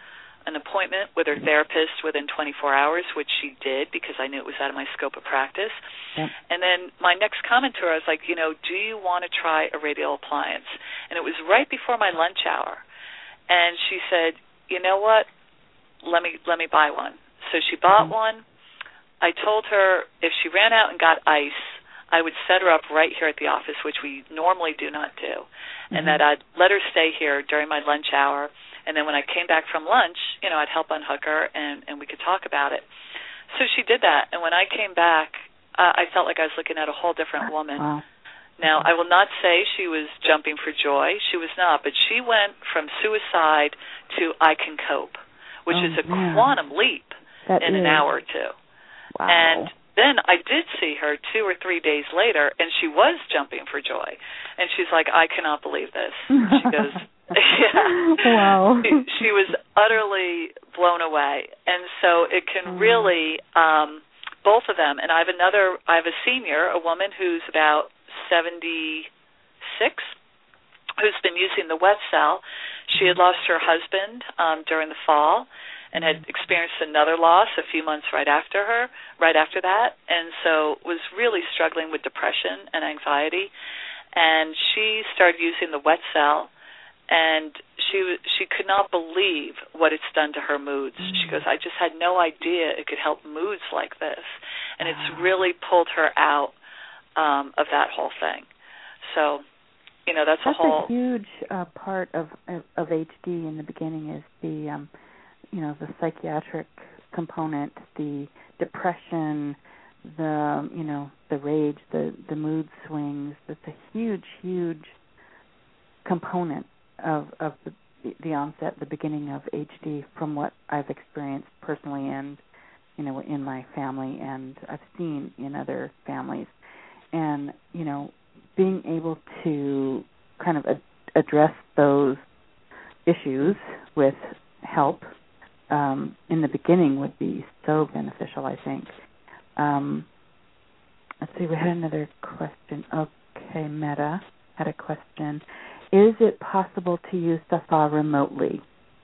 an appointment with her therapist within twenty-four hours, which she did because I knew it was out of my scope of practice. Yep. And then my next comment to her, I was like, you know, do you want to try a radial appliance? And it was right before my lunch hour. And she said, you know what, let me let me buy one. So she bought mm-hmm. one. I told her if she ran out and got ice, I would set her up right here at the office, which we normally do not do, mm-hmm. and that I'd let her stay here during my lunch hour, and then when I came back from lunch, you know, I'd help unhook her, and, and we could talk about it. So she did that, and when I came back, uh, I felt like I was looking at a whole different woman. Wow. Now, I will not say she was jumping for joy. She was not, but she went from suicide to I can cope, which oh, is a man. quantum leap that in is. an hour or two. Wow. And then I did see her two or three days later, and she was jumping for joy. And she's like, I cannot believe this. She goes, yeah. Wow. She, she was utterly blown away. And so it can really, um, both of them, and I have another, I have a senior, a woman who's about seventy-six, who's been using the Wet Cell. She had lost her husband um, during the fall, and had experienced another loss a few months right after her, right after that, and so was really struggling with depression and anxiety. And she started using the Wet Cell, and she she could not believe what it's done to her moods. Mm-hmm. She goes, I just had no idea it could help moods like this, and wow. it's really pulled her out um, of that whole thing. So, you know, that's, that's a whole a huge uh, part of of H D in the beginning is the um, you know, the psychiatric component, the depression, the, you know, the rage, the, the mood swings. That's a huge, huge component of, of the, the onset, the beginning of H D from what I've experienced personally and, you know, in my family and I've seen in other families. And, you know, being able to kind of ad- address those issues with help Um, in the beginning would be so beneficial, I think. Um, let's see, we had another question. Okay, Meta had a question. Is it possible to use Safa remotely?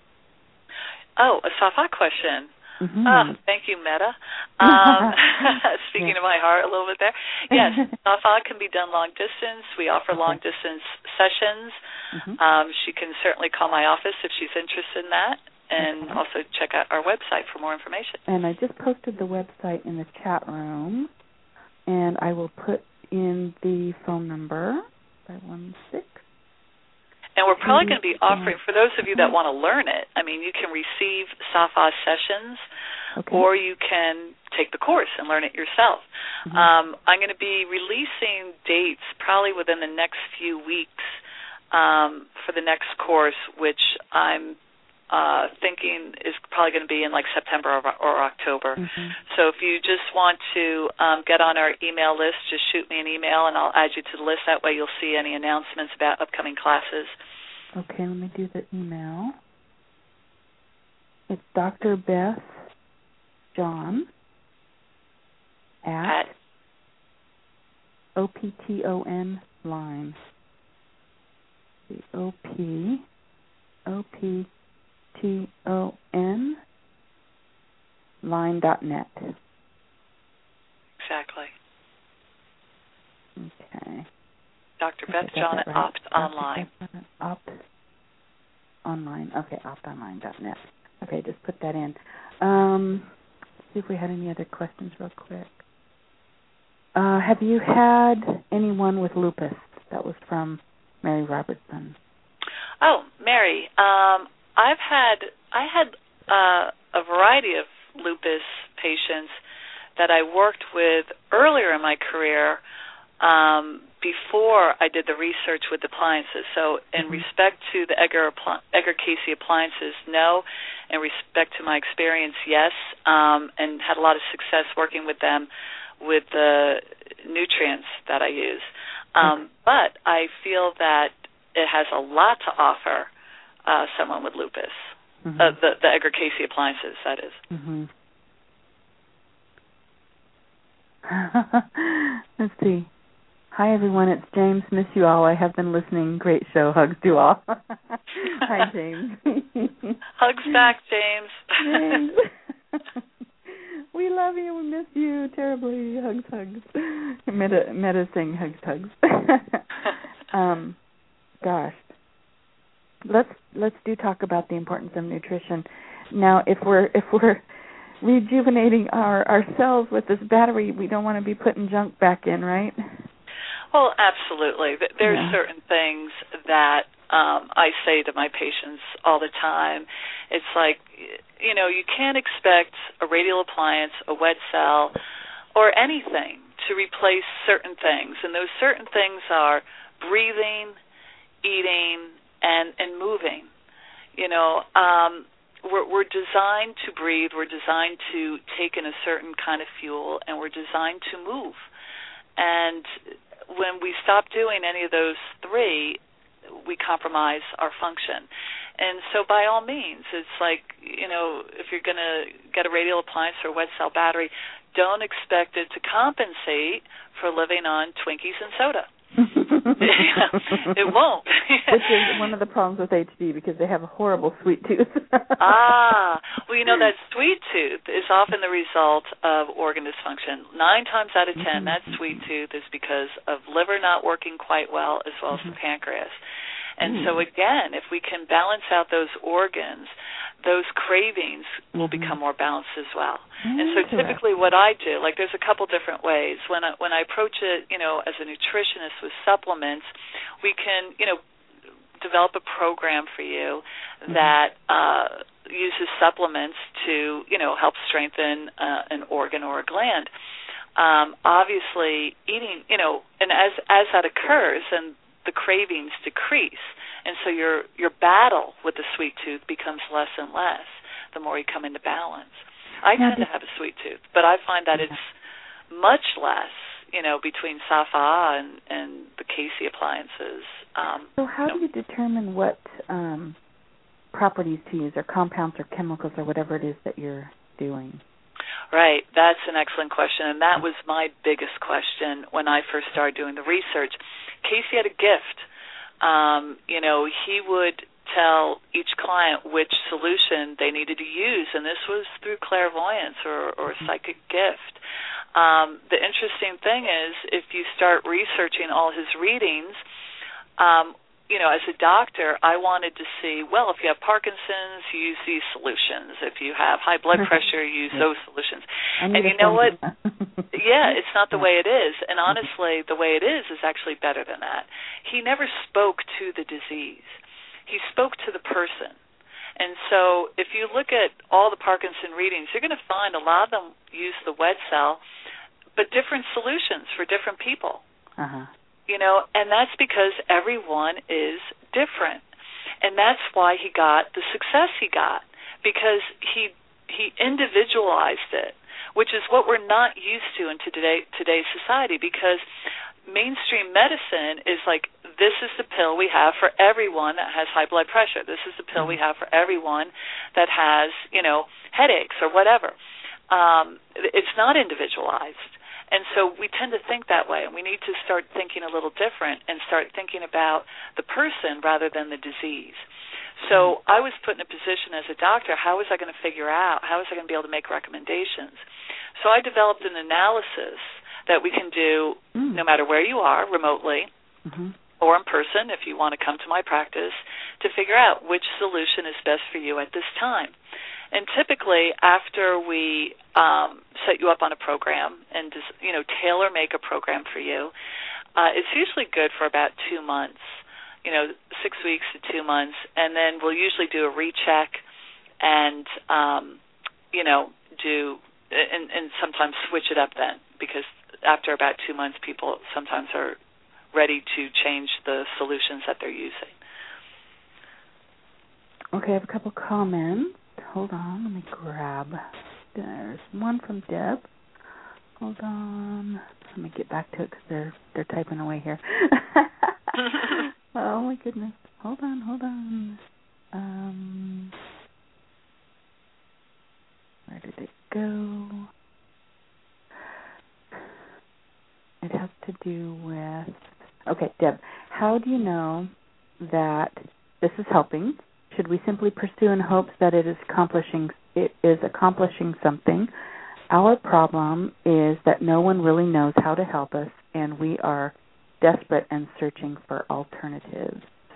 Oh, a Safa question. Mm-hmm. Oh, thank you, Meta. Um, speaking yeah. to my heart a little bit there. Yes, Safa can be done long distance. We offer okay. long distance sessions. Mm-hmm. Um, she can certainly call my office if she's interested in that. And okay. also check out our website for more information. And I just posted the website in the chat room, and I will put in the phone number, five one six. And we're probably going to be offering, for those of you that want to learn it, I mean, you can receive Safa sessions, okay. or you can take the course and learn it yourself. Mm-hmm. Um, I'm going to be releasing dates probably within the next few weeks um, for the next course, which I'm Uh, thinking is probably going to be in like September or, or October. Mm-hmm. So if you just want to um, get on our email list, just shoot me an email and I'll add you to the list. That way you'll see any announcements about upcoming classes. Okay, let me do the email. It's Doctor Beth John at, at O P T O N line. The O P O P T O N line dot net. Exactly. Okay. Doctor Beth John at right. Opt Online. Opt Online. Okay, opt online dot net. Okay, just put that in. Um, let's see if we had any other questions real quick. Uh, have you had anyone with lupus? That was from Mary Robertson. Oh, Mary. Um, I've had I had uh, a variety of lupus patients that I worked with earlier in my career um, before I did the research with appliances. So in mm-hmm. respect to the Edgar, Edgar Casey appliances, no. In respect to my experience, yes, um, and had a lot of success working with them with the nutrients that I use. Um, okay. But I feel that it has a lot to offer Uh, someone with lupus, mm-hmm. uh, the, the Edgar Casey appliances, that is. Mm-hmm. Let's see. Hi, everyone. It's James. Miss you all. I have been listening. Great show. Hugs to all. Hi, James. Hugs back, James. James. We love you. We miss you terribly. Hugs, hugs. Meta, meta sing hugs, hugs. um, gosh. Let's let's do talk about the importance of nutrition. Now, if we're if we're rejuvenating our ourselves with this battery, we don't want to be putting junk back in, right? Well, absolutely. There's yeah. certain things that um, I say to my patients all the time. It's like, you know, you can't expect a radial appliance, a wet cell, or anything to replace certain things. And those certain things are breathing, eating, and, and moving. You know, um, we're, we're designed to breathe. We're designed to take in a certain kind of fuel, and we're designed to move. And when we stop doing any of those three, we compromise our function. And so by all means, it's like, you know, if you're going to get a radial appliance or a wet cell battery, don't expect it to compensate for living on Twinkies and soda. It won't. Which is one of the problems with H D, because they have a horrible sweet tooth. Ah, well, you know, that sweet tooth is often the result of organ dysfunction. Nine times out of ten, that sweet tooth is because of liver not working quite well, as well as the pancreas. And so, again, if we can balance out those organs, those cravings will mm-hmm. become more balanced as well. Mm-hmm. And so typically what I do, like there's a couple different ways. When I, when I approach it, you know, as a nutritionist with supplements, we can, you know, develop a program for you mm-hmm. that uh, uses supplements to, you know, help strengthen uh, an organ or a gland. Um, obviously, eating, you know, and as as that occurs and the cravings decrease, and so your your battle with the sweet tooth becomes less and less the more you come into balance. I now tend to have a sweet tooth, but I find that yeah. it's much less, you know, between Safa and, and the Casey appliances. Um, so how you know, do you determine what um, properties to use, or compounds or chemicals or whatever it is that you're doing? Right, that's an excellent question, and that was my biggest question when I first started doing the research. Casey had a gift. Um, you know, he would tell each client which solution they needed to use, and this was through clairvoyance or, or a psychic gift. Um, the interesting thing is, if you start researching all his readings, um, you know, as a doctor, I wanted to see, well, if you have Parkinson's, use these solutions. If you have high blood pressure, use yeah. those solutions. And you know what? Yeah, it's not the way it is. And honestly, the way it is is actually better than that. He never spoke to the disease. He spoke to the person. And so if you look at all the Parkinson readings, you're going to find a lot of them use the wet cell, but different solutions for different people. Uh-huh. You know, and that's because everyone is different. And that's why he got the success he got, because he he individualized it, which is what we're not used to in today, today's society, because mainstream medicine is like, this is the pill we have for everyone that has high blood pressure. This is the pill we have for everyone that has, you know, headaches or whatever. Um, it's not individualized. And so we tend to think that way, and we need to start thinking a little different and start thinking about the person rather than the disease. So I was put in a position as a doctor, how was I going to figure out, how was I going to be able to make recommendations? So I developed an analysis that we can do mm. no matter where you are, remotely, mm-hmm. or in person if you want to come to my practice, to figure out which solution is best for you at this time. And typically, after we um, set you up on a program and just, you know, tailor make a program for you, uh, it's usually good for about two months, you know, six weeks to two months, and then we'll usually do a recheck and, um, you know, do and, and sometimes switch it up then, because after about two months, people sometimes are ready to change the solutions that they're using. Okay, I have a couple comments. Hold on, let me grab. There's one from Deb. Hold on. Let me get back to it because they're they're typing away here. Oh my goodness. Hold on, hold on. Um, where did it go? It has to do with, okay, Deb, how do you know that this is helping? Should we simply pursue in hopes that it is accomplishing it is accomplishing something? Our problem is that no one really knows how to help us, and we are desperate and searching for alternatives.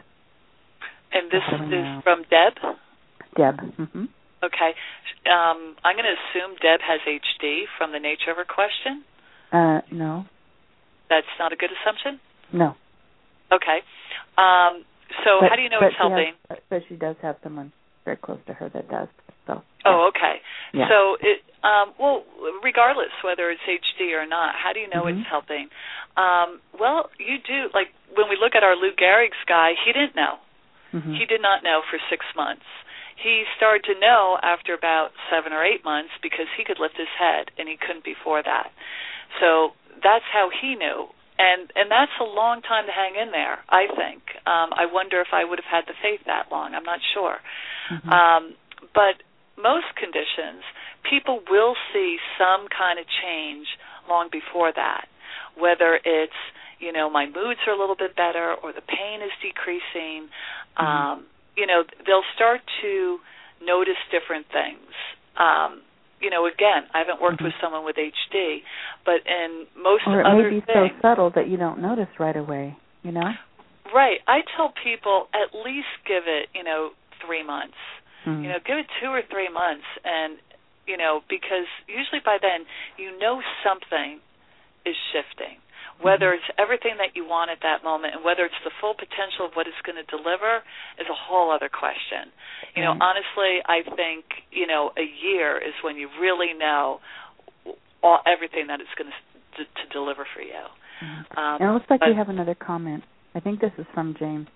And this is from Deb? Deb. Mm-hmm. Okay. Um, I'm going to assume Deb has H D from the nature of her question. Uh, no. That's not a good assumption? No. Okay. Um, so but, how do you know but it's helping? Has, but she does have someone very close to her that does. So. Oh, okay. Yeah. So, it, um, well, regardless whether it's H D or not, how do you know mm-hmm. it's helping? Um, well, you do. Like when we look at our Lou Gehrig's guy, he didn't know. Mm-hmm. He did not know for six months. He started to know after about seven or eight months because he could lift his head, and he couldn't before that. So that's how he knew. And and that's a long time to hang in there, I think. Um, I wonder if I would have had the faith that long. I'm not sure. Mm-hmm. Um, but most conditions, people will see some kind of change long before that, whether it's, you know, my moods are a little bit better or the pain is decreasing. Mm-hmm. Um, you know, they'll start to notice different things. Um, you know, again, I haven't worked mm-hmm. with someone with H D, but in most or it other may be things, so subtle that you don't notice right away, you know? Right. I tell people at least give it, you know, three months. Mm-hmm. You know, give it two or three months, and, you know, because usually by then you know something is shifting. Whether it's everything that you want at that moment and whether it's the full potential of what it's going to deliver is a whole other question. You know, right. honestly, I think, you know, a year is when you really know all, everything that it's going to, to deliver for you. Mm-hmm. Um, and it looks like but, we have another comment. I think this is from James.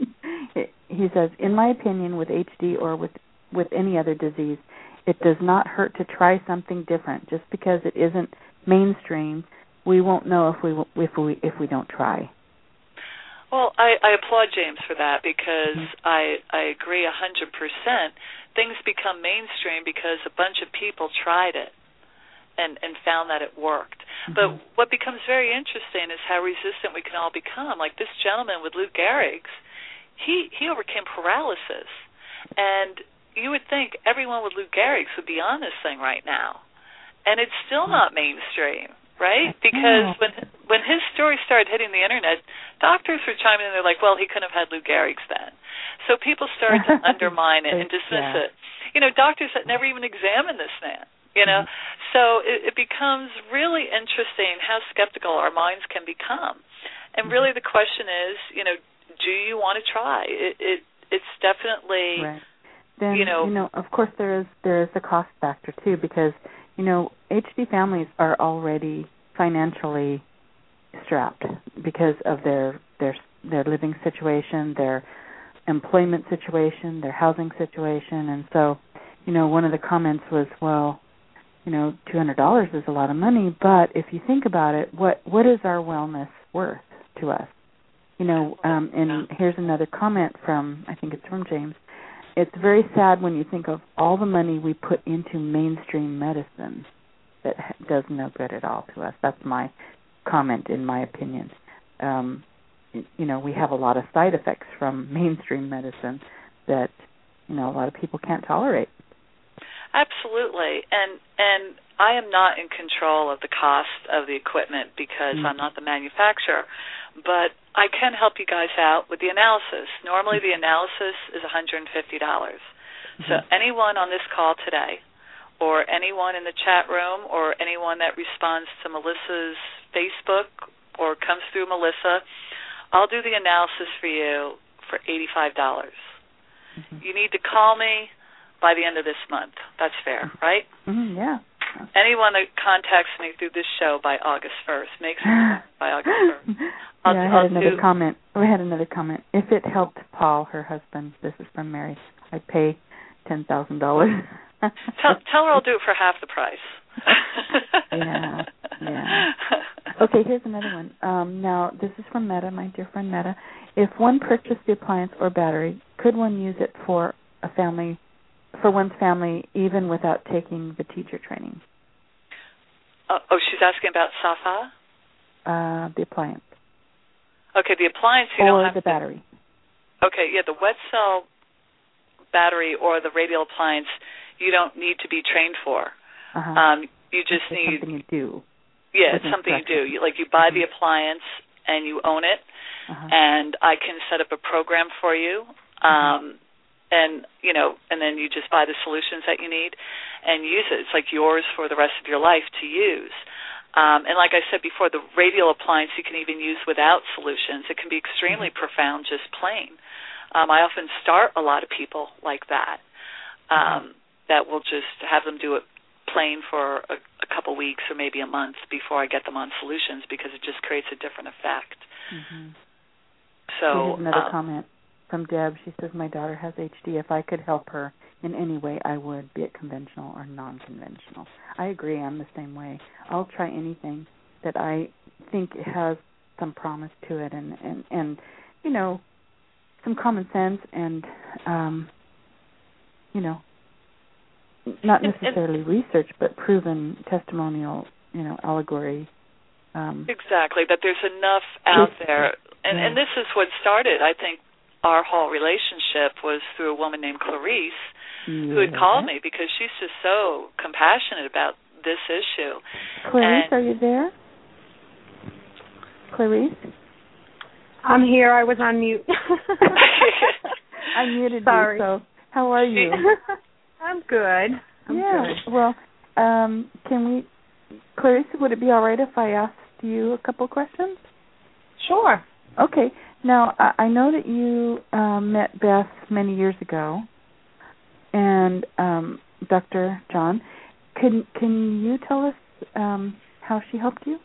He says, in my opinion, with H D or with, with any other disease, it does not hurt to try something different. Just because it isn't mainstream, we won't know if we if we if we don't try. Well, I, I applaud James for that because mm-hmm. I I agree a hundred percent. Things become mainstream because a bunch of people tried it and and found that it worked. Mm-hmm. But what becomes very interesting is how resistant we can all become. Like this gentleman with Lou Gehrig's, he he overcame paralysis, and you would think everyone with Lou Gehrig's would be on this thing right now, and it's still not mainstream. Right? Because when when his story started hitting the Internet, doctors were chiming in. They're like, well, he couldn't have had Lou Gehrig's then. So people started to undermine it and dismiss yeah. it. You know, doctors that never even examined this man, you know. Mm-hmm. So it, it becomes really interesting how skeptical our minds can become. And mm-hmm. really the question is, you know, do you want to try? It, it It's definitely, right. then, you know. You know, of course there is, there is a cost factor, too, because you know, H D families are already financially strapped because of their their their living situation, their employment situation, their housing situation, and so, you know, one of the comments was, well, you know, two hundred dollars is a lot of money, but if you think about it, what what is our wellness worth to us? You know, um, and here's another comment from, I think it's from James. It's very sad when you think of all the money we put into mainstream medicine that does no good at all to us. That's my comment, in my opinion. Um, you know, we have a lot of side effects from mainstream medicine that, you know, a lot of people can't tolerate. Absolutely. And and I am not in control of the cost of the equipment because mm-hmm. I'm not the manufacturer, but I can help you guys out with the analysis. Normally the analysis is one hundred fifty dollars. Mm-hmm. So anyone on this call today or anyone in the chat room or anyone that responds to Melissa's Facebook or comes through Melissa, I'll do the analysis for you for eighty-five dollars. Mm-hmm. You need to call me by the end of this month. That's fair, right? Mm-hmm, yeah. Anyone that contacts me through this show by August first, makes me by August first. I'll, yeah, I had I'll another do, comment. I had another comment. If it helped Paul, her husband, this is from Mary, I'd pay ten thousand dollars. tell, tell her I'll do it for half the price. yeah, yeah. Okay, here's another one. Um, now, this is from Meta, my dear friend Meta. If one purchased the appliance or battery, could one use it for a family, for one's family, even without taking the teacher training? Uh, oh, she's asking about Safa? uh, the appliance? Okay, the appliance you or don't have the to, battery. Okay, yeah, the wet cell battery or the radial appliance you don't need to be trained for. Uh-huh. Um, you just it's need something you do. Yeah, it's something you do. You, like you buy mm-hmm. the appliance and you own it, uh-huh. and I can set up a program for you. Um, mm-hmm. And, you know, and then you just buy the solutions that you need and use it. It's like yours for the rest of your life to use. Um, and like I said before, the radial appliance you can even use without solutions. It can be extremely mm-hmm. profound just plain. Um, I often start a lot of people like that, um, mm-hmm. that will just have them do it plain for a, a couple weeks or maybe a month before I get them on solutions because it just creates a different effect. Mm-hmm. So here's another um, comment from Deb. She says, my daughter has H D. If I could help her in any way, I would, be it conventional or non-conventional. I agree. I'm the same way. I'll try anything that I think has some promise to it and, and, and you know, some common sense and, um, you know, not necessarily research, but proven testimonial, you know, allegory. Um, exactly, that there's enough out there. And, yeah. and this is what started, I think, our whole relationship was through a woman named Clarice yeah. who had called me because she's just so compassionate about this issue. Clarice, and are you there? Clarice? I'm here. I was on mute. I muted Sorry. you, so how are you? I'm good. I'm yeah. good. Well, um, can we, Clarice, would it be all right if I asked you a couple questions? Sure. Okay. Now, I, I know that you um, met Beth many years ago, and um, Doctor John, can can you tell us um, how she helped you?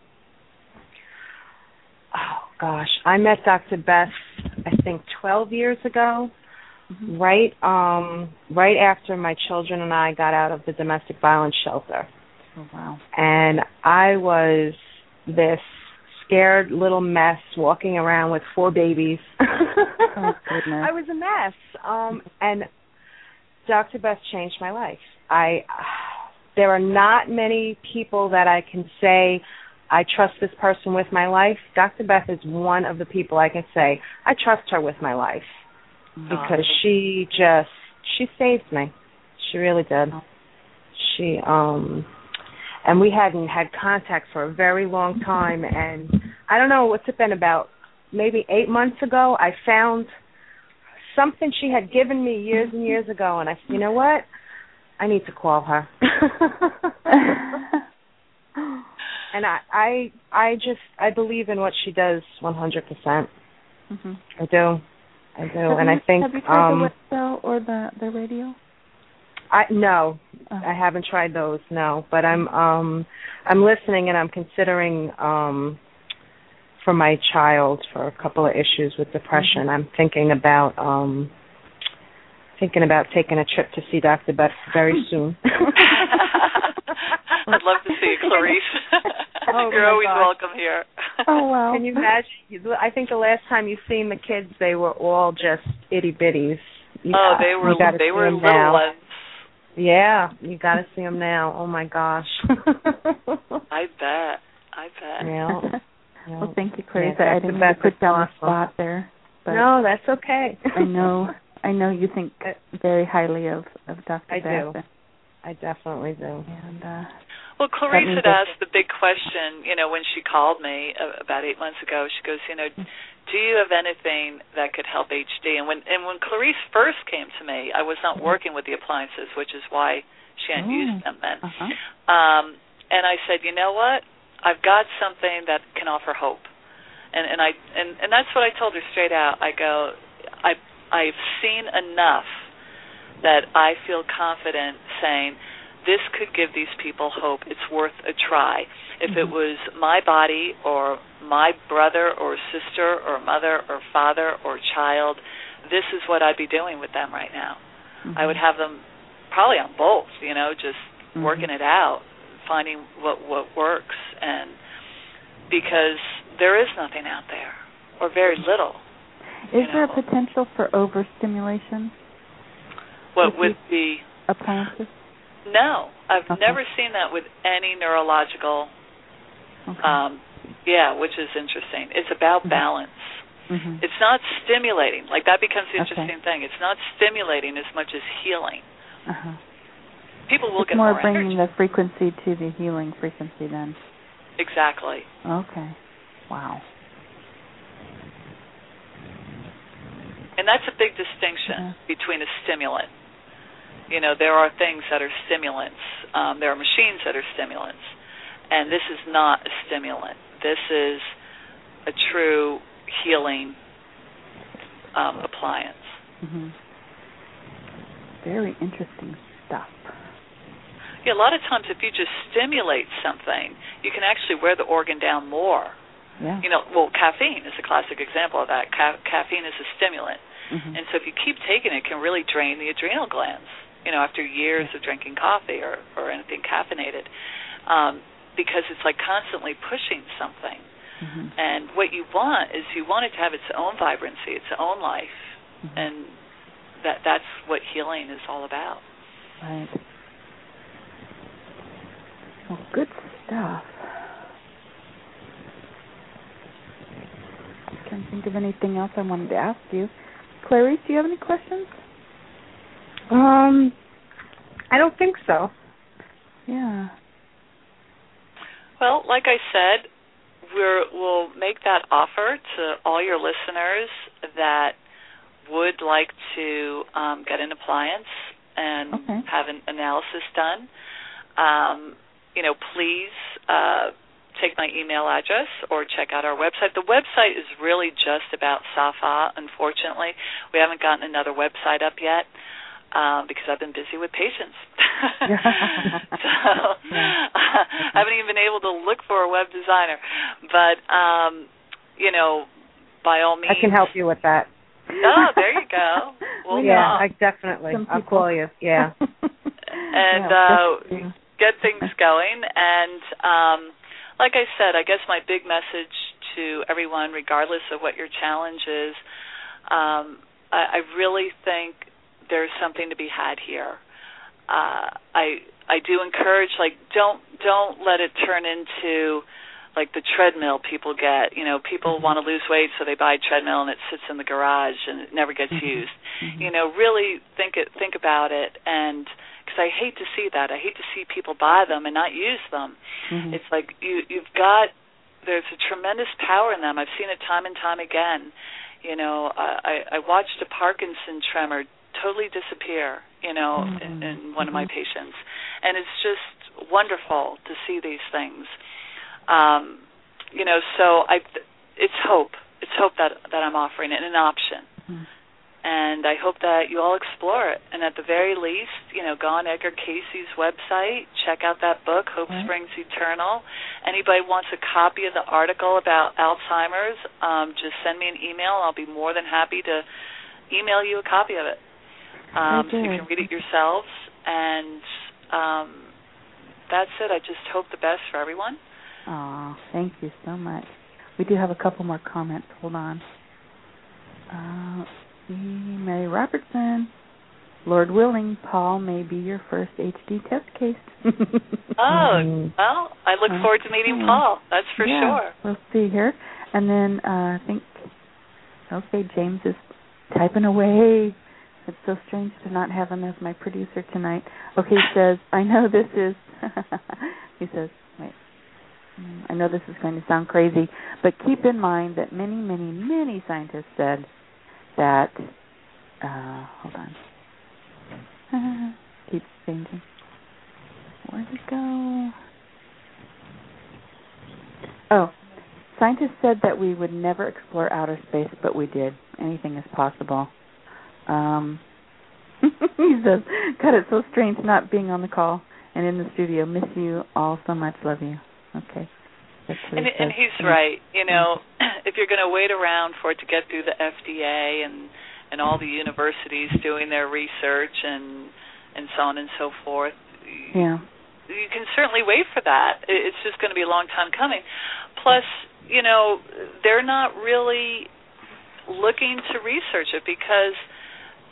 Oh gosh, I met Doctor Beth, I think twelve years ago. Mm-hmm. Right, um, right after my children and I got out of the domestic violence shelter. Oh wow! And I was this scared little mess walking around with four babies. Oh goodness! I was a mess. Um, and Doctor Beth changed my life. I there are not many people that I can say I trust this person with my life. Doctor Beth is one of the people I can say I trust her with my life. Because oh. she just, she saved me. She really did. She, um, and we hadn't had contact for a very long time. And I don't know, what's it been, about maybe eight months ago, I found something she had given me years and years ago. And I said, you know what? I need to call her. And I, I, I just, I believe in what she does one hundred percent. Mm-hmm. I do. I do, have and you, I think have you tried um, the wet cell or the the radio? I no, oh. I haven't tried those. No, but I'm um I'm listening and I'm considering um for my child for a couple of issues with depression. Mm-hmm. I'm thinking about um thinking about taking a trip to see Doctor Beth very soon. I'd love to see you, Clarice. Oh, you're always gosh. welcome here. Oh wow! Can you imagine? I think the last time you seen the kids, they were all just itty bitties. Yeah, oh, they were they were little now. ones. Yeah, you got to see them now. Oh my gosh. I bet. I bet. Yeah. Yeah. Well, thank you, Clarice. Yeah, I didn't mean to put down awesome. the spot there. But no, that's okay. I know. I know you think very highly of of Doctor I Beth. do. I definitely do. And uh, well, Clarice had asked the big question, you know, when she called me uh, about eight months ago. She goes, you know, do you have anything that could help H D? And when and when Clarice first came to me, I was not working with the appliances, which is why she hadn't oh. used them then. Uh-huh. Um, and I said, you know what? I've got something that can offer hope. And and I and, and that's what I told her straight out. I go, I I've seen enough that I feel confident saying this could give these people hope. It's worth a try. If mm-hmm. it was my body or my brother or sister or mother or father or child, this is what I'd be doing with them right now. Mm-hmm. I would have them probably on both, you know, just mm-hmm. working it out, finding what, what works. And because there is nothing out there, or very little. Is there know. a potential for overstimulation? What, with the appliances? No, I've okay. never seen that with any neurological okay. um, Yeah, which is interesting. It's about mm-hmm. balance. Mm-hmm. It's not stimulating. Like, that becomes the interesting okay. thing. It's not stimulating as much as healing. Uh-huh. People will it's get more, more bringing energy. the frequency to the healing frequency then. Exactly. Okay. Wow. And that's a big distinction uh-huh. between a stimulant. You know, there are things that are stimulants. Um, there are machines that are stimulants. And this is not a stimulant. This is a true healing um, appliance. Mm-hmm. Very interesting stuff. Yeah, a lot of times if you just stimulate something, you can actually wear the organ down more. Yeah. You know, well, caffeine is a classic example of that. Ca- caffeine is a stimulant. Mm-hmm. And so if you keep taking it, it can really drain the adrenal glands, you know, after years of drinking coffee or, or anything caffeinated, um, because it's like constantly pushing something. Mm-hmm. And what you want is you want it to have its own vibrancy, its own life, mm-hmm. and that that's what healing is all about. Right. Well, good stuff. I can't think of anything else I wanted to ask you. Clarice, do you have any questions? Um, I don't think so. Yeah. Well, like I said, we're, we'll make that offer to all your listeners that would like to um, get an appliance and okay. have an analysis done. Um, you know, please uh, take my email address or check out our website. The website is really just about Safa, unfortunately. We haven't gotten another website up yet um, because I've been busy with patients. so I haven't even been able to look for a web designer. But, um, you know, by all means. I can help you with that. Oh, there you go. Well, yeah, I definitely. I'll call you. Yeah. and uh, get things going. And um, like I said, I guess my big message to everyone, regardless of what your challenge is, um, I, I really think there's something to be had here. Uh, I I do encourage, like, don't don't let it turn into like the treadmill people get. You know, people mm-hmm. want to lose weight, so they buy a treadmill and it sits in the garage and it never gets mm-hmm. used. Mm-hmm. You know, really think it think about it, and because I hate to see that. I hate to see people buy them and not use them. Mm-hmm. It's like you you've got there's a tremendous power in them. I've seen it time and time again. You know, I I watched a Parkinson tremor totally disappear, you know, mm-hmm. in, in one mm-hmm. of my patients. And it's just wonderful to see these things. Um, you know, so I, it's hope. It's hope that, that I'm offering it, an option. Mm-hmm. And I hope that you all explore it. And at the very least, you know, go on Edgar Cayce's website, check out that book, Hope right. Springs Eternal. Anybody wants a copy of the article about Alzheimer's, um, just send me an email. I'll be more than happy to email you a copy of it. Um, so you can read it yourselves, and um, that's it. I just hope the best for everyone. Aw, thank you so much. We do have a couple more comments. Hold on. Uh, let's see. Mary Robertson. Lord willing, Paul may be your first H D test case. Oh, well, I look forward to meeting okay. Paul. That's for yeah, sure. We'll see here. And then uh, I think, okay, James is typing away. It's so strange to not have him as my producer tonight. Okay, he says, I know this is, he says, wait, I know this is going to sound crazy, but keep in mind that many, many, many scientists said that, uh, hold on, keeps changing. Where'd it go? Oh, scientists said that we would never explore outer space, but we did. Anything is possible. Um, he says, God, it's so strange not being on the call and in the studio. Miss you all so much. Love you. Okay. And, and he's right. You know, if you're going to wait around for it to get through the F D A and, and all the universities doing their research and and so on and so forth, yeah, you can certainly wait for that. It's just going to be a long time coming. Plus, you know, they're not really looking to research it because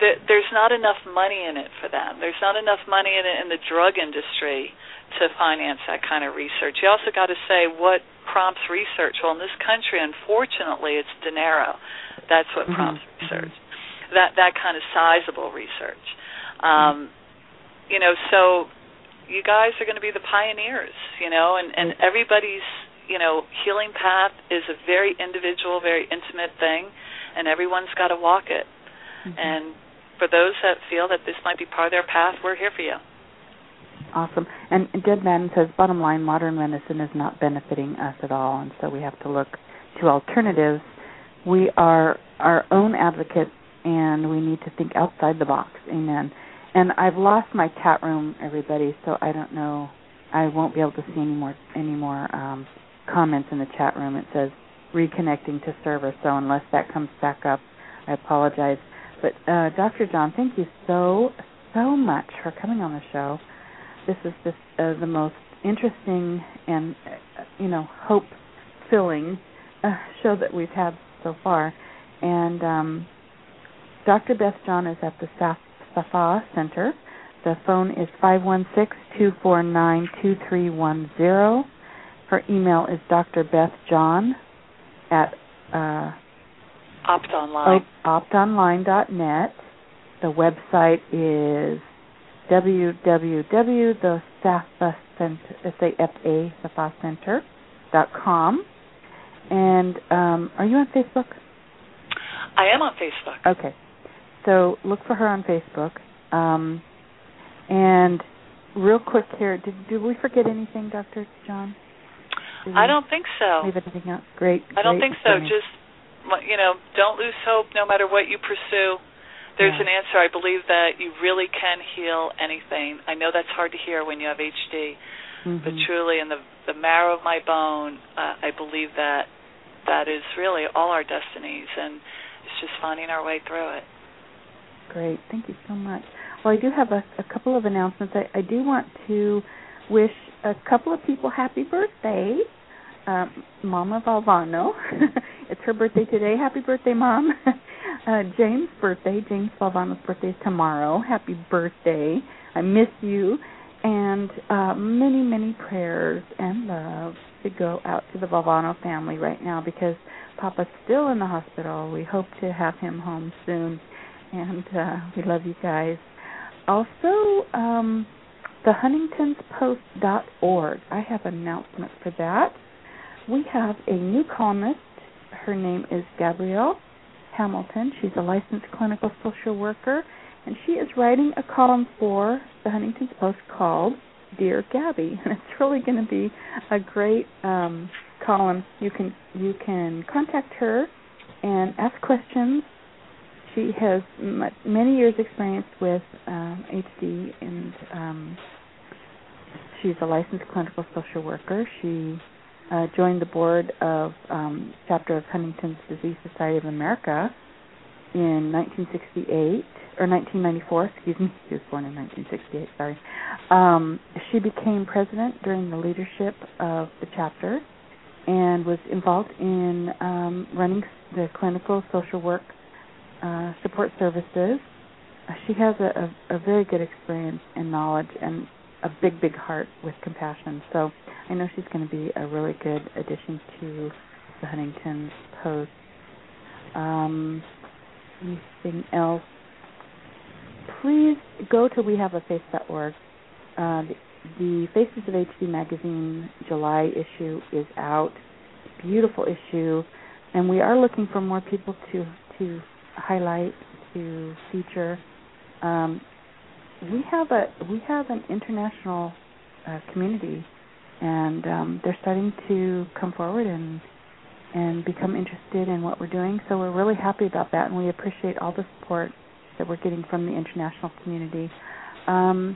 th- there's not enough money in it for them. There's not enough money in it in the drug industry to finance that kind of research. You also got to say what prompts research. Well, in this country, unfortunately, it's dinero. That's what mm-hmm. prompts research. That that kind of sizable research. Um, mm-hmm. You know, so you guys are going to be the pioneers, you know, and, and everybody's, you know, healing path is a very individual, very intimate thing, and everyone's got to walk it. Mm-hmm. And for those that feel that this might be part of their path, we're here for you. Awesome. And Deb Madden says, bottom line, modern medicine is not benefiting us at all, and so we have to look to alternatives. We are our own advocates, and we need to think outside the box. Amen. And I've lost my chat room, everybody, so I don't know. I won't be able to see any more any more um, comments in the chat room. It says reconnecting to server, so unless that comes back up, I apologize. But uh, Doctor John, thank you so, so much for coming on the show. This is just uh, the most interesting and, uh, you know, hope-filling uh, show that we've had so far. And um, Doctor Beth John is at the Safa Center. The phone is five one six, two four nine, two three one zero. Her email is drbethjohn at uh, optonline. optonline dot net. The website is w w w dot the Safa Center, S A F A, Safa Center dot com. And um, are you on Facebook? I am on Facebook. Okay. So look for her on Facebook. Um, and real quick here, did, did we forget anything, Doctor John? I don't think so. Leave anything out? Great. I don't great think so. experience. Just, you know, don't lose hope no matter what you pursue. There's yeah. an answer. I believe that you really can heal anything. I know that's hard to hear when you have H D, mm-hmm. but truly in the, the marrow of my bone, uh, I believe that that is really all our destinies, and it's just finding our way through it. Great. Thank you so much. Well, I do have a, a couple of announcements. I, I do want to wish a couple of people happy birthday. Um, Mama Valvano. It's her birthday today. Happy birthday, Mom. uh, James' birthday. James Valvano's birthday is tomorrow. Happy birthday. I miss you. And uh, many, many prayers and love to go out to the Valvano family right now because Papa's still in the hospital. We hope to have him home soon. And uh, we love you guys. Also, um, the huntingtons post dot org. I have an announcement for that. We have a new columnist. Her name is Gabrielle Hamilton. She's a licensed clinical social worker, and she is writing a column for the Huntington's Post called Dear Gabby. And it's really going to be a great um, column. You can you can contact her and ask questions. She has m- many years' experience with um, H D, and um, she's a licensed clinical social worker. She uh, joined the board of um, chapter of Huntington's Disease Society of America in nineteen sixty-eight, or nineteen ninety-four, excuse me. She was born in nineteen sixty-eight, sorry. Um, she became president during the leadership of the chapter and was involved in um, running the clinical social work Uh, support services. Uh, she has a, a, a very good experience and knowledge and a big, big heart with compassion. So I know she's going to be a really good addition to the Huntington Post. Um, anything else? Please go to we have a face dot org. Uh, the, the Faces of H D magazine July issue is out. Beautiful issue. And we are looking for more people to to highlight, to feature. Um, we have a we have an international uh, community, and um, they're starting to come forward and and become interested in what we're doing. So we're really happy about that, and we appreciate all the support that we're getting from the international community. Um,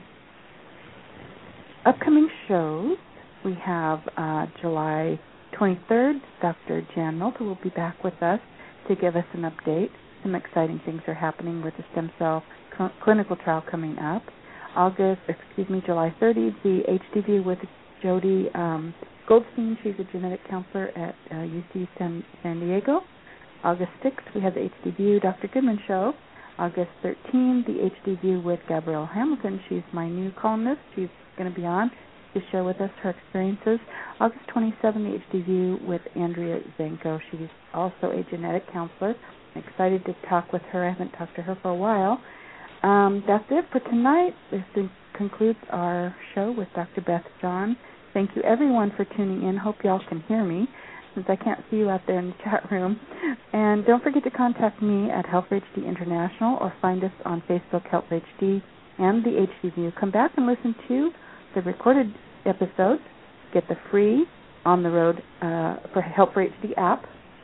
upcoming shows, we have uh, July twenty-third. Doctor Jan Milter will be back with us to give us an update. Some exciting things are happening with the stem cell cl- clinical trial coming up. August, excuse me, July thirtieth, the H D V with Jody um, Goldstein. She's a genetic counselor at uh, U C San, San Diego. August sixth, we have the H D V Doctor Goodman show. August thirteenth, the H D View with Gabrielle Hamilton. She's my new columnist. She's going to be on to share with us her experiences. August twenty-seventh, the H D View with Andrea Zenko. She's also a genetic counselor. I'm excited to talk with her. I haven't talked to her for a while. Um, that's it for tonight. This concludes our show with Doctor Beth John. Thank you, everyone, for tuning in. Hope y'all can hear me, since I can't see you out there in the chat room. And don't forget to contact me at Health for H D International or find us on Facebook, Health for H D, and the H D View. Come back and listen to the recorded episodes. Get the free On the Road uh, for Health for H D app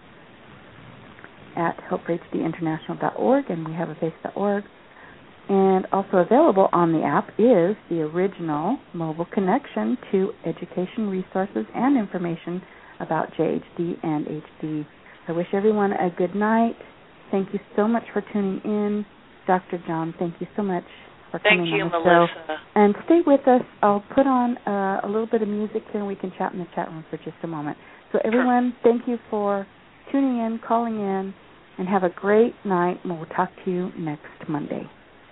at health for h d international dot org, and we have a base dot org. And also available on the app is the original mobile connection to education resources and information about J H D and H D. I wish everyone a good night. Thank you so much for tuning in. Doctor John, thank you so much for coming Thank you, on the Melissa. show. And stay with us. I'll put on uh, a little bit of music here, and we can chat in the chat room for just a moment. So everyone, thank you for tuning in, calling in, and have a great night, and we'll talk to you next Monday.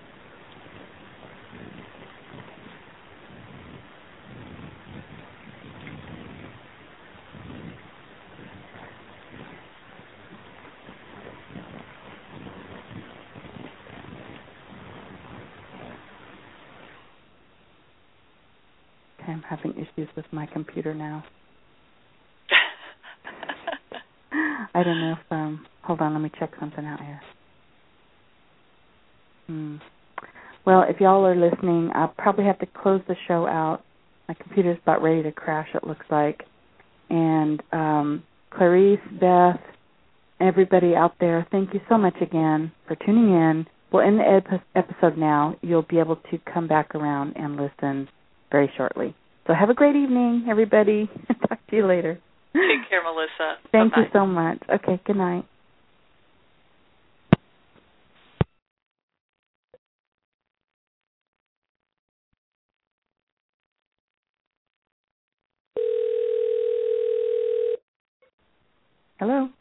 Okay, I'm having issues with my computer now. I don't know if, um, hold on, let me check something out here. Hmm. Well, if y'all are listening, I'll probably have to close the show out. My computer's about ready to crash, it looks like. And um, Clarice, Beth, everybody out there, thank you so much again for tuning in. We'll end the ep- episode now. You'll be able to come back around and listen very shortly. So have a great evening, everybody. Talk to you later. Take care, Melissa. Thank Bye-bye. you so much. Okay, good night. Hello?